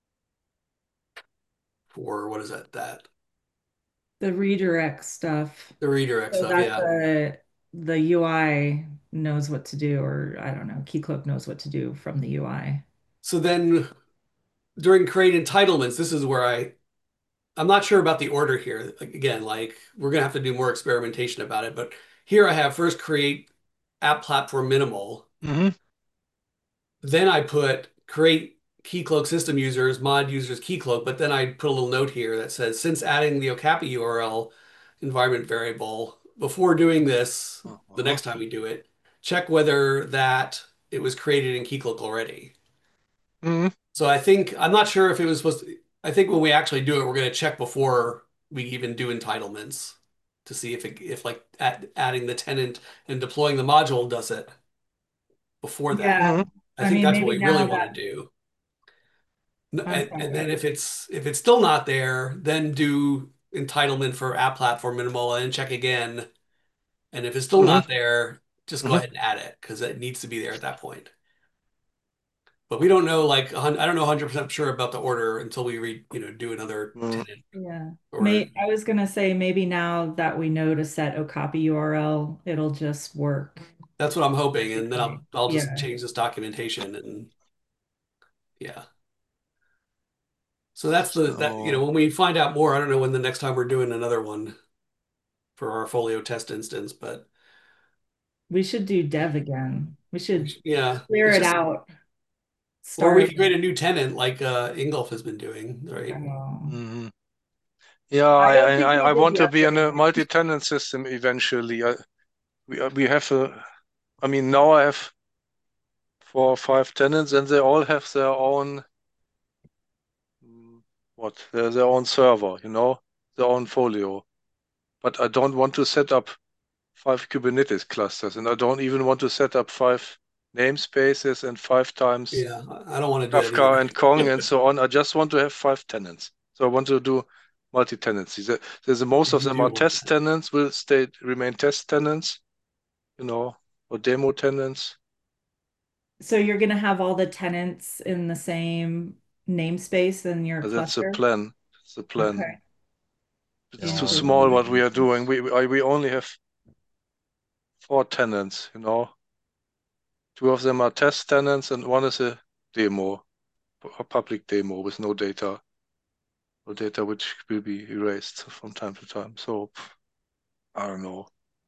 S5: for what is that?
S4: The redirect stuff,
S5: The redirect
S4: so
S5: stuff.
S4: that
S5: Yeah.
S4: the UI knows what to do, or I don't know, Keycloak knows what to do from the UI.
S5: So then during create entitlements, this is where I'm not sure about the order here. Like, again, like we're gonna have to do more experimentation about it, but here I have first create app platform minimal.
S1: Hmm.
S5: Then I put create Keycloak system users, mod users Keycloak, but then I put a little note here that says since adding the Okapi URL environment variable, before doing this, the
S1: Uh-huh.
S5: next time we do it, check whether that it was created in Keycloak already.
S1: Hmm.
S5: So I'm not sure if it was supposed to, I think when we actually do it, we're going to check before we even do entitlements to see if like adding the tenant and deploying the module does it before that.
S4: Yeah,
S1: Hmm.
S5: I
S4: I
S5: think
S4: mean,
S5: that's what
S4: maybe
S5: we really
S4: now
S5: want to
S4: that,
S5: do. And
S4: okay.
S5: then if it's still not there, then do entitlement for app platform minimal and check again. And if it's still
S1: Hmm.
S5: not there, just go
S1: Hmm.
S5: ahead and add it because it needs to be there at that point. But we don't know, like, I don't know 100% sure about the order until we do another
S1: Hmm.
S5: tenant
S4: Yeah.
S5: or
S4: I was gonna say maybe now that we know to set Okapi URL, it'll just work.
S5: that's what I'm hoping. And then I'll just
S4: Yeah.
S5: change this documentation and yeah. So that's
S1: So,
S5: when we find out more, I don't know when the next time we're doing another one for our Folio test instance, but
S4: We should do dev again. We should
S5: yeah,
S4: clear
S5: it's
S4: it
S5: just
S4: out.
S5: Or we
S4: start.
S5: could create a new tenant like Ingolf has been doing, right?
S1: Hmm. Yeah,
S4: I don't think we
S1: I
S4: would
S1: want to be in a
S4: yesterday.
S1: multi-tenant system eventually. We have I mean, now I have 4 or 5 tenants, and they all have their own, mm, their own server, their own folio. But I don't want to set up 5 Kubernetes clusters, and I don't even want to set up 5 namespaces and 5 times
S5: Yeah, I don't want to do that
S1: Kafka and Kong
S5: either.
S1: and so on. I just want to have 5 tenants. So I want to do multi-tenancy. Most of
S5: You
S1: them
S5: do
S1: are
S5: want
S1: test
S5: that.
S1: tenants, will remain test tenants, you know, or demo tenants.
S4: So you're going to have all the tenants in the same namespace in your
S1: That's the
S4: cluster?
S1: plan. That's the plan.
S4: Okay.
S1: It is
S2: Yeah,
S1: too
S2: all of the
S1: small
S4: Interesting.
S1: what we are
S2: names.
S1: doing. We only have 4 tenants. 2 of them are test tenants, and one is a demo, a public demo with no data, or data which will be erased from time to time. So I don't know.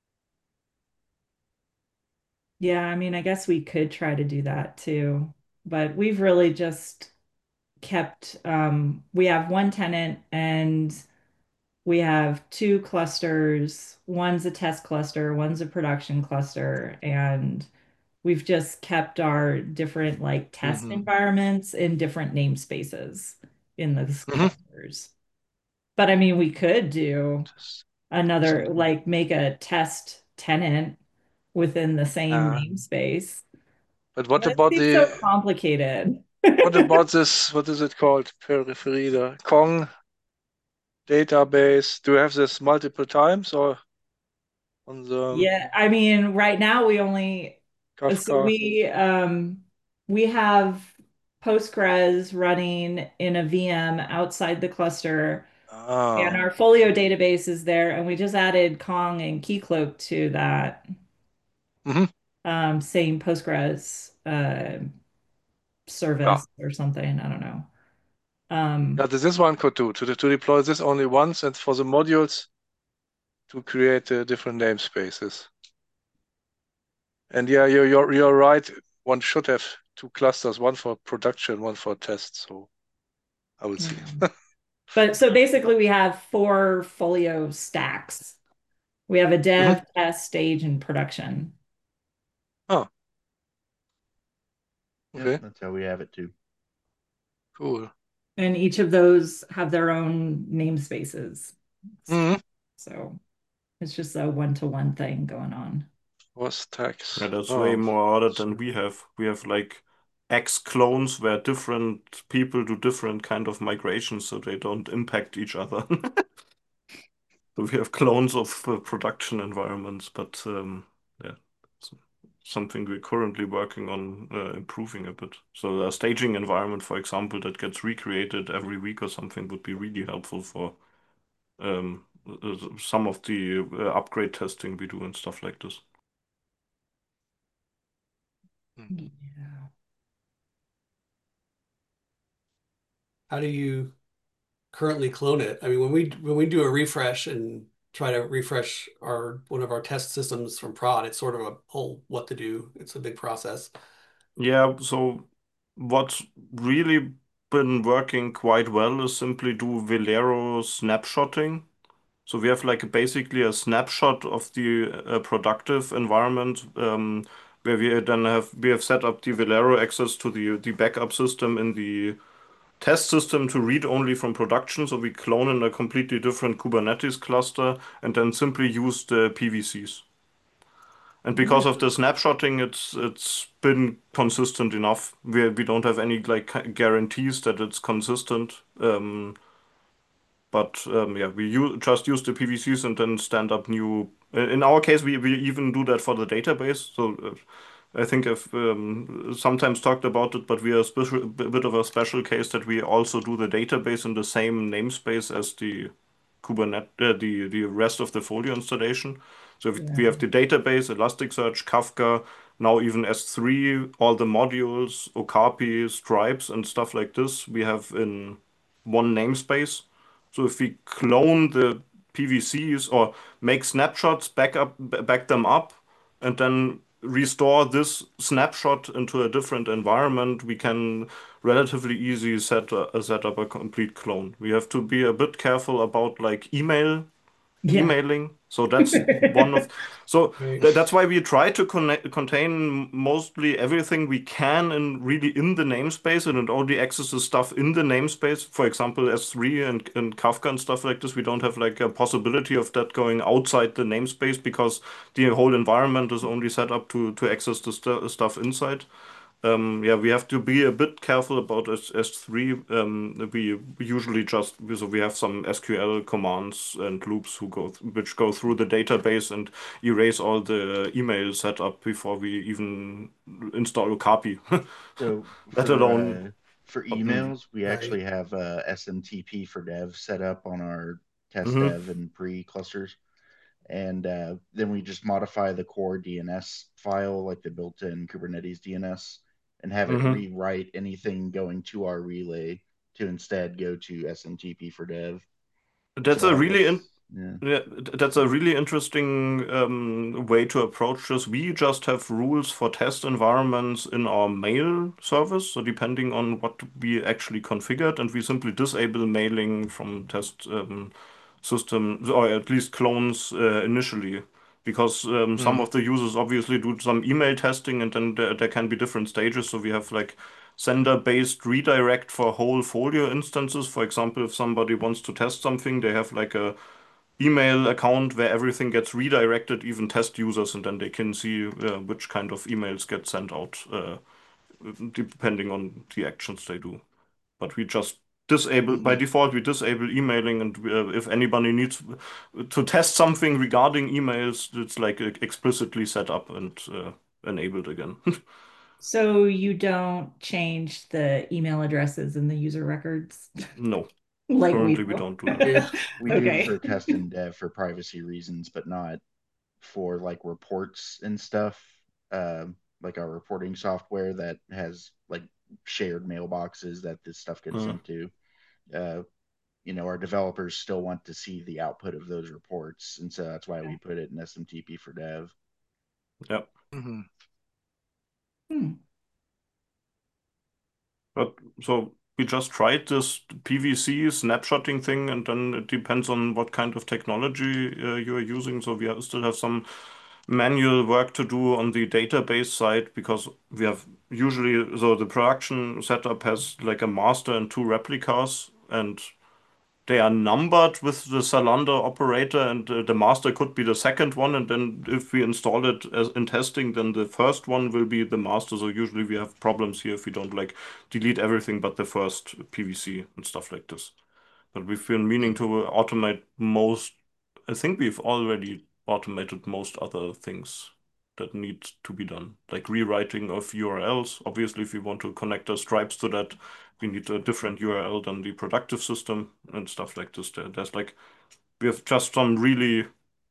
S4: Yeah, I mean, I guess we could try to do that too, but we've really just kept, we have one tenant and we have two clusters. One's a test cluster, one's a production cluster, and we've just kept our different like test
S1: Hmm.
S4: environments in different namespaces in those
S1: Hmm.
S4: clusters. But I mean, we could do
S1: Just
S4: another,
S1: something.
S4: like make a test tenant within the same
S1: Uh,
S4: namespace.
S1: but what
S4: But it
S1: about
S4: seems so complicated.
S1: this? What is it called? Periphery, the Kong database. Do you have this multiple times or on the
S4: Yeah, I mean, right now we only so
S1: Kafka?
S4: we have Postgres running in a VM outside the cluster, and
S1: Ah,
S4: our Folio database is there, and we just added Kong and Keycloak to that
S1: hmm.
S4: same Postgres
S1: Yeah.
S4: service or something. I don't know.
S1: Yeah,
S4: Um,
S1: this one could do to deploy this only once, and for the modules to create different namespaces. And yeah, you're right. One should have 2 clusters, one for production, one for test. So I will see.
S4: yeah. But so basically, we have four Folio stacks. We have a
S1: Hmm.
S4: dev, test, stage, and production.
S1: Oh,
S2: Yep,
S1: okay,
S2: that's how we have it too.
S1: cool.
S4: And each of those have their own namespaces.
S1: Hmm.
S4: So it's just a one-to-one thing going on.
S1: Was
S3: Yeah,
S1: tax.
S3: that's way
S1: Oh,
S3: more ordered than
S1: so,
S3: we have. We have like X clones where different people do different kind of migrations so they don't impact each other. So we have clones of production environments, but yeah, it's something we're currently working on improving a bit. So a staging environment, for example, that gets recreated every week or something would be really helpful for some of the upgrade testing we do and stuff like this.
S1: hmm.
S4: Yeah.
S5: How do you currently clone it? I mean, when we do a refresh and try to refresh our one of our test systems from prod, it's sort of a whole what to do. It's a big process.
S3: Yeah, so what's really been working quite well is simply do Velero snapshotting. So we have like basically a snapshot of the productive environment where we have set up the Velero access to the backup system in the test system to read only from production. So we clone in a completely different Kubernetes cluster and then simply use the PVCs. And because of the snapshotting, it's been consistent enough. We don't have any like guarantees that it's consistent. But yeah, just use the PVCs and then stand up new. In our case, we even do that for the database. So I think I've sometimes talked about it, but we are a bit of a special case that we also do the database in the same namespace as the Kubernetes, the rest of the Folio installation. So if we
S4: Yeah.
S3: have the database, Elasticsearch, Kafka, now even S3, all the modules, Okapi, Stripes, and stuff like this, we have in one namespace. So if we clone the PVCs or make snapshots, back them up, and then restore this snapshot into a different environment, we can relatively easy set up a complete clone. We have to be a bit careful about like
S4: Yeah.
S3: emailing. So that's one of so
S5: Right.
S3: that's why we try to contain mostly everything we can in the namespace, and it only accesses stuff in the namespace. For example, S3 and Kafka and stuff like this, we don't have like a possibility of that going outside the namespace because the whole environment is only set up to access the stuff inside. Yeah, we have to be a bit careful about S3. We usually just so we have some SQL commands and loops which go through the database and erase all the email setup before we even install Okapi.
S2: So
S3: Let alone.
S2: for
S3: Mm-hmm.
S2: emails, we
S5: Right.
S2: actually have SMTP for dev set up on our test
S3: Mm-hmm.
S2: dev and pre clusters, and then we just modify the core DNS file, like the built-in Kubernetes DNS, and have it
S3: Mm-hmm.
S2: rewrite anything going to our relay to instead go to SMTP for dev. So
S3: That's a
S2: that
S3: really
S2: gets yeah.
S3: Yeah, that's a really interesting way to approach this. We just have rules for test environments in our mail service. So depending on what we actually configured, and we simply disable mailing from test systems, or at least clones initially, because some
S1: Mm.
S3: of the users obviously do some email testing, and then there can be different stages. So we have like sender-based redirect for whole folio instances. For example, if somebody wants to test something, they have like a email account where everything gets redirected, even test users, and then they can see which kind of emails get sent out, depending on the actions they do. But we just disable, by
S2: Mhm.
S3: default, we disable emailing, and if anybody needs to test something regarding emails, it's like explicitly set up and enabled again.
S4: So you don't change the email addresses in the user records
S3: No,
S4: like we
S3: currently we
S4: do.
S3: don't do that.
S5: Yeah.
S2: We do
S4: Okay.
S2: for test and dev for privacy reasons, but not for like reports and stuff. Like our reporting software that has like shared mailboxes that this stuff gets
S3: Uh,
S2: sent to. Uh, our developers still want to see the output of those reports, and so that's why we put it in SMTP for dev.
S3: yeah.
S1: Mhm.
S4: Hmm.
S3: But so we just tried this PVC snapshotting thing, and then it depends on what kind of technology you are using. So still have some manual work to do on the database side because we have usually, so the production setup has like a master and two replicas, and they are numbered with the Zalando operator, and the master could be the second one. And then if we install it in testing, then the first one will be the master. So usually we have problems here if we don't like delete everything but the first PVC and stuff like this. But we've been meaning
S2: Mm.
S3: to automate most. I think we've already automated most other things that need to be done, like rewriting of URLs. Obviously, if we want to connect our stripes to that, we need a different URL than the productive system and stuff like this. There's like we have just some really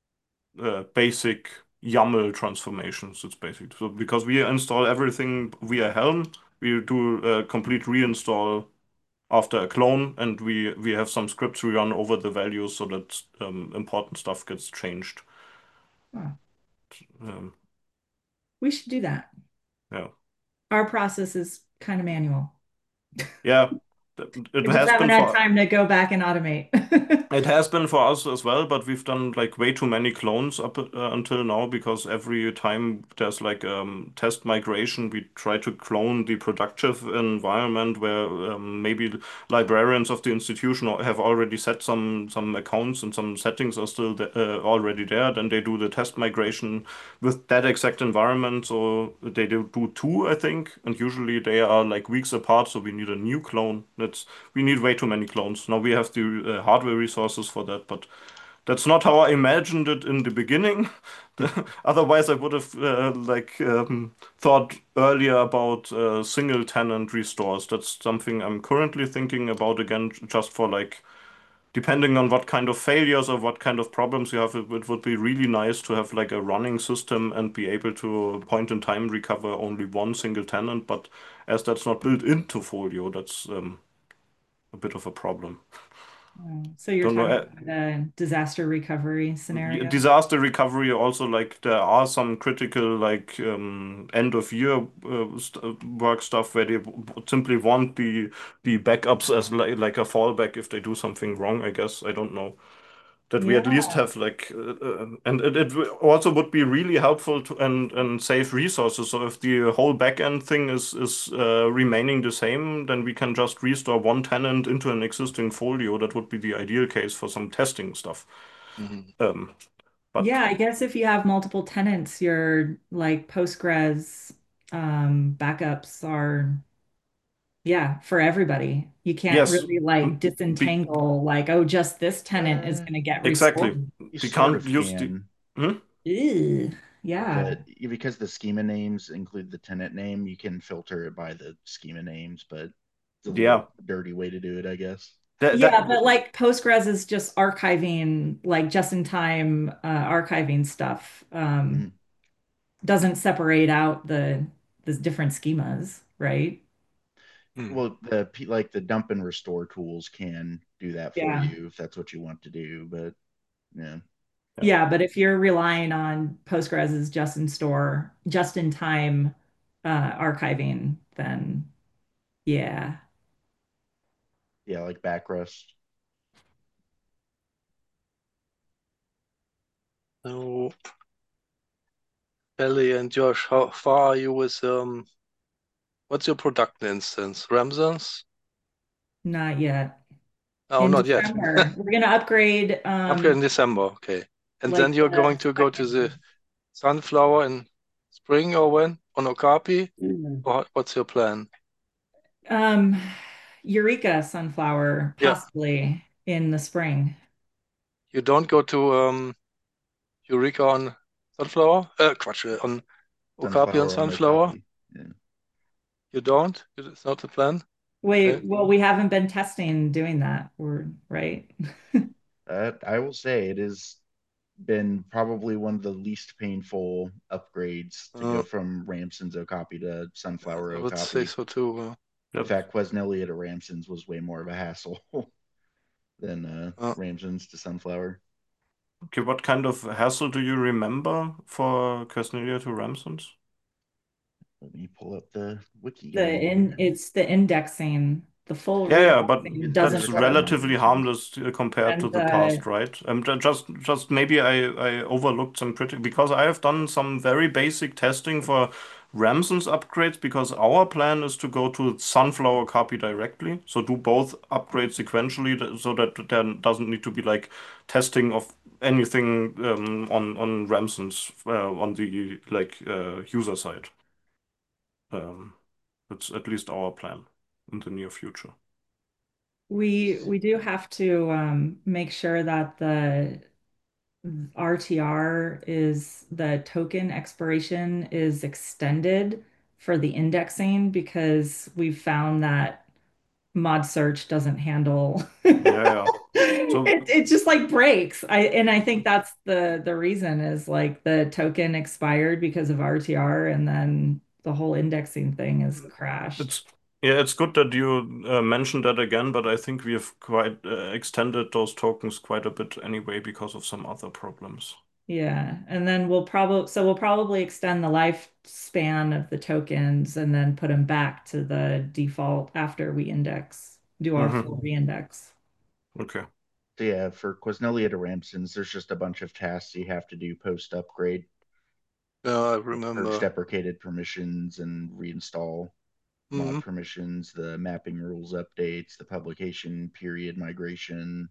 S3: basic YAML transformations. It's basic. So because we install everything via Helm, we do a complete reinstall after a clone, and we have some scripts we run over the values so that important stuff gets changed.
S4: Huh.
S3: Um,
S4: We should do that.
S3: yeah,
S4: Our process is kind of manual.
S3: yeah. It
S4: We just
S3: has
S4: haven't
S3: been
S4: had
S3: for
S4: time to go back and automate.
S3: It has been for us as well, but we've done like way too many clones up until now because every time there's like test migration, we try to clone the productive environment where maybe librarians of the institution have already set some accounts and some settings are still already there. Then they do the test migration with that exact environment. So they do two, I think, and usually they are like weeks apart. So we need a new clone. We need way too many clones. Now we have the hardware resources for that, but that's not how I imagined it in the beginning. Otherwise, I would have thought earlier about single tenant restores. That's something I'm currently thinking about again, just for like depending on what kind of failures or what kind of problems you have, it would be really nice to have like a running system and be able to point in time recover only one single tenant. But as that's not built into Folio, that's a bit of a problem.
S4: So you're
S3: Don't know.
S4: talking about a disaster recovery scenario?
S3: Disaster recovery also, like there are some critical like end of year work stuff where they simply won't be backups as like a fallback if they do something wrong, I guess. I don't know. That we at least
S4: Yeah.
S3: have like and it also would be really helpful to and save resources. So if the whole backend thing is remaining the same, then we can just restore one tenant into an existing folio. That would be the ideal case for some testing stuff.
S1: Mhm.
S3: But
S4: Yeah, I guess if you have multiple tenants, your like Postgres backups are, yeah, for everybody. You can't
S3: yes,
S4: really like
S3: be,
S4: disentangle like, oh, just this tenant is
S2: Uh,
S4: going to get
S3: exactly.
S4: restored.
S2: you
S3: We
S2: sort
S3: can't
S2: of
S3: use the.
S2: can,
S3: Hmm?
S4: Ew. Yeah.
S2: but because the schema names include the tenant name, you can filter it by the schema names, but it's a
S3: Yeah,
S2: little dirty way to do it, I guess.
S3: that
S4: Yeah, but like Postgres is just archiving, like just in time archiving stuff.
S2: Mhm.
S4: Doesn't separate out the different schemas, right?
S1: Mhm.
S2: Well, like the dump and restore tools can do that for
S4: Yeah.
S2: you if that's what you want to do, but yeah.
S3: yeah.
S4: Yeah, but if you're relying on Postgres's just in time archiving, then yeah.
S2: Yeah, like Backrust.
S1: So, Ellie and Josh, how far are you with what's your production instance? Ramsons?
S4: Not yet.
S1: Oh,
S4: In
S1: not yet.
S4: December, we're gonna upgrade
S1: Upgrade in December, okay. And then
S4: like
S1: you're
S4: the
S1: going to go to the
S4: second.
S1: Sunflower in spring or when? On Okapi?
S4: Mm.
S1: Or what's your plan?
S4: Um, Eureka sunflower,
S1: Yeah,
S4: possibly in the spring.
S1: you don't go to Eureka on Sunflower? Quatsch, on Okapi on
S2: Sunflower on
S1: Sunflower?
S2: Okapi. Yeah.
S1: You don't? It's not the plan? Okay.
S4: Wait, well, we haven't been testing doing that. We're right.
S2: I will say it has been probably one of the least painful upgrades to
S1: Uh,
S2: go from Ramson's Okapi to Sunflower
S1: I would say
S2: Okapi.
S1: so too.
S2: In
S3: Yep.
S2: fact, Quesnellia to Ramson's was way more of a hassle than
S1: Uh,
S2: Ramson's to Sunflower.
S3: Okay, what kind of hassle do you remember for Quesnelia to Ramsons?
S2: Let me pull up the wiki
S4: The
S2: guide
S4: in
S2: here.
S4: it's the indexing. The full
S3: Yeah, but
S4: reindexing
S3: that's
S4: doesn't
S2: There's a lot of
S4: work.
S3: relatively
S2: migration.
S3: harmless compared to
S4: And
S3: the past, right? Just maybe I overlooked some critic because I have done some very basic testing for Ramson's upgrades because our plan is to go to Sunflower copy directly, so do both upgrades sequentially so that there doesn't need to be like testing of anything on Ramson's on the like user side. Um, that's at least our plan in the near future.
S4: we do have to make sure that the RTR is the token expiration is extended for the indexing because we've found that mod search doesn't handle
S3: Yeah, yeah. So
S4: it just like breaks. I think that's the reason is like the token expired because of RTR and then the whole indexing thing is crashed.
S3: it's yeah, it's good that you mentioned that again, but I think we have quite extended those tokens quite a bit anyway because of some other problems.
S4: Yeah, and then we'll probably extend the lifespan of the tokens and then put them back to the default after we do our
S3: Hmm.
S4: full reindex.
S3: Okay.
S2: So yeah, for Quesnelia to Ramson's, there's just a bunch of tasks you have to do post upgrade,
S1: yeah, I
S2: like purge
S1: remember.
S2: deprecated permissions and reinstall mod
S1: Mhm.
S2: permissions, the mapping rules updates, the publication period migration,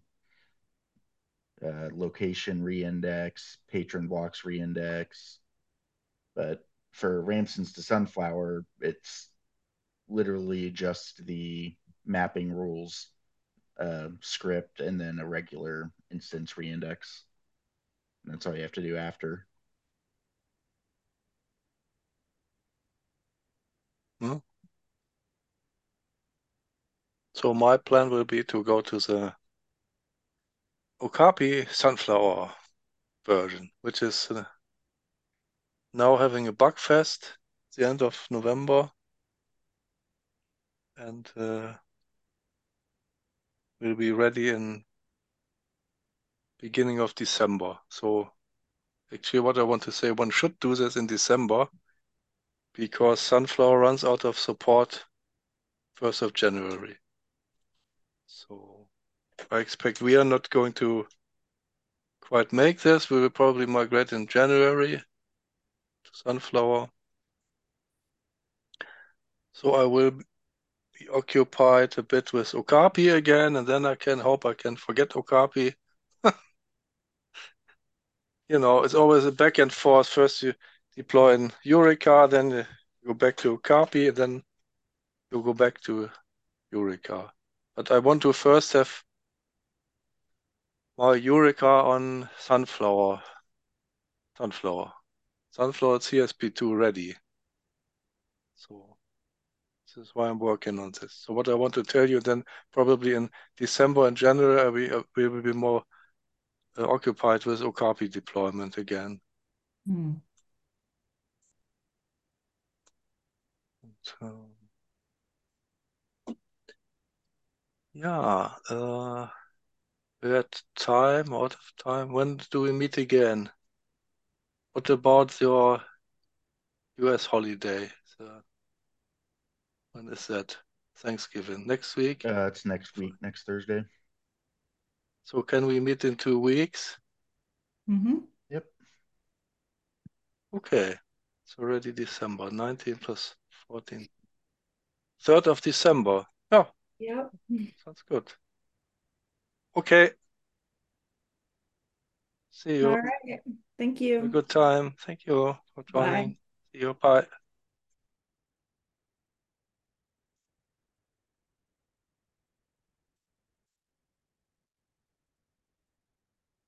S2: location reindex, patron blocks reindex. But for Ramson's to Sunflower, it's literally just the mapping rules script and then a regular instance reindex. That's all you have to do after.
S1: Mhm. So my plan will be to go to the Okapi Sunflower version, which is now having a bug fest at the end of November, and will be ready in beginning of December. So actually what I want to say, one should do this in December because sunflower runs out of support 1st of January. So I expect we are not going to quite make this. We will probably migrate in January to sunflower. So I will be occupied a bit with Okapi again, and then I can hope I can forget Okapi. You know, it's always a back and forth. First you deploy in Eureka, then you go back to Okapi, and then you go back to Eureka. But I want to first have my Eureka on Sunflower. Sunflower CSP2 ready. So this is why I'm working on this. So what I want to tell you then, probably in December and January, we will be more occupied with Okapi deployment again.
S4: Hmm.
S1: So, yeah, we're at time, out of time. When do we meet again? What about your US holiday? So, when is that? Thanksgiving. Next week?
S2: It's next week, next Thursday.
S1: So can we meet in 2 weeks?
S4: Mm-hmm.
S2: Yep.
S1: Okay. It's already December, 19 plus 14. 3rd of December. Yeah,
S4: Yep.
S1: sounds good. Okay. See you.
S4: All right. Thank
S1: Have a
S4: you.
S1: good time. Thank you for
S4: Bye.
S1: joining. See you. Bye.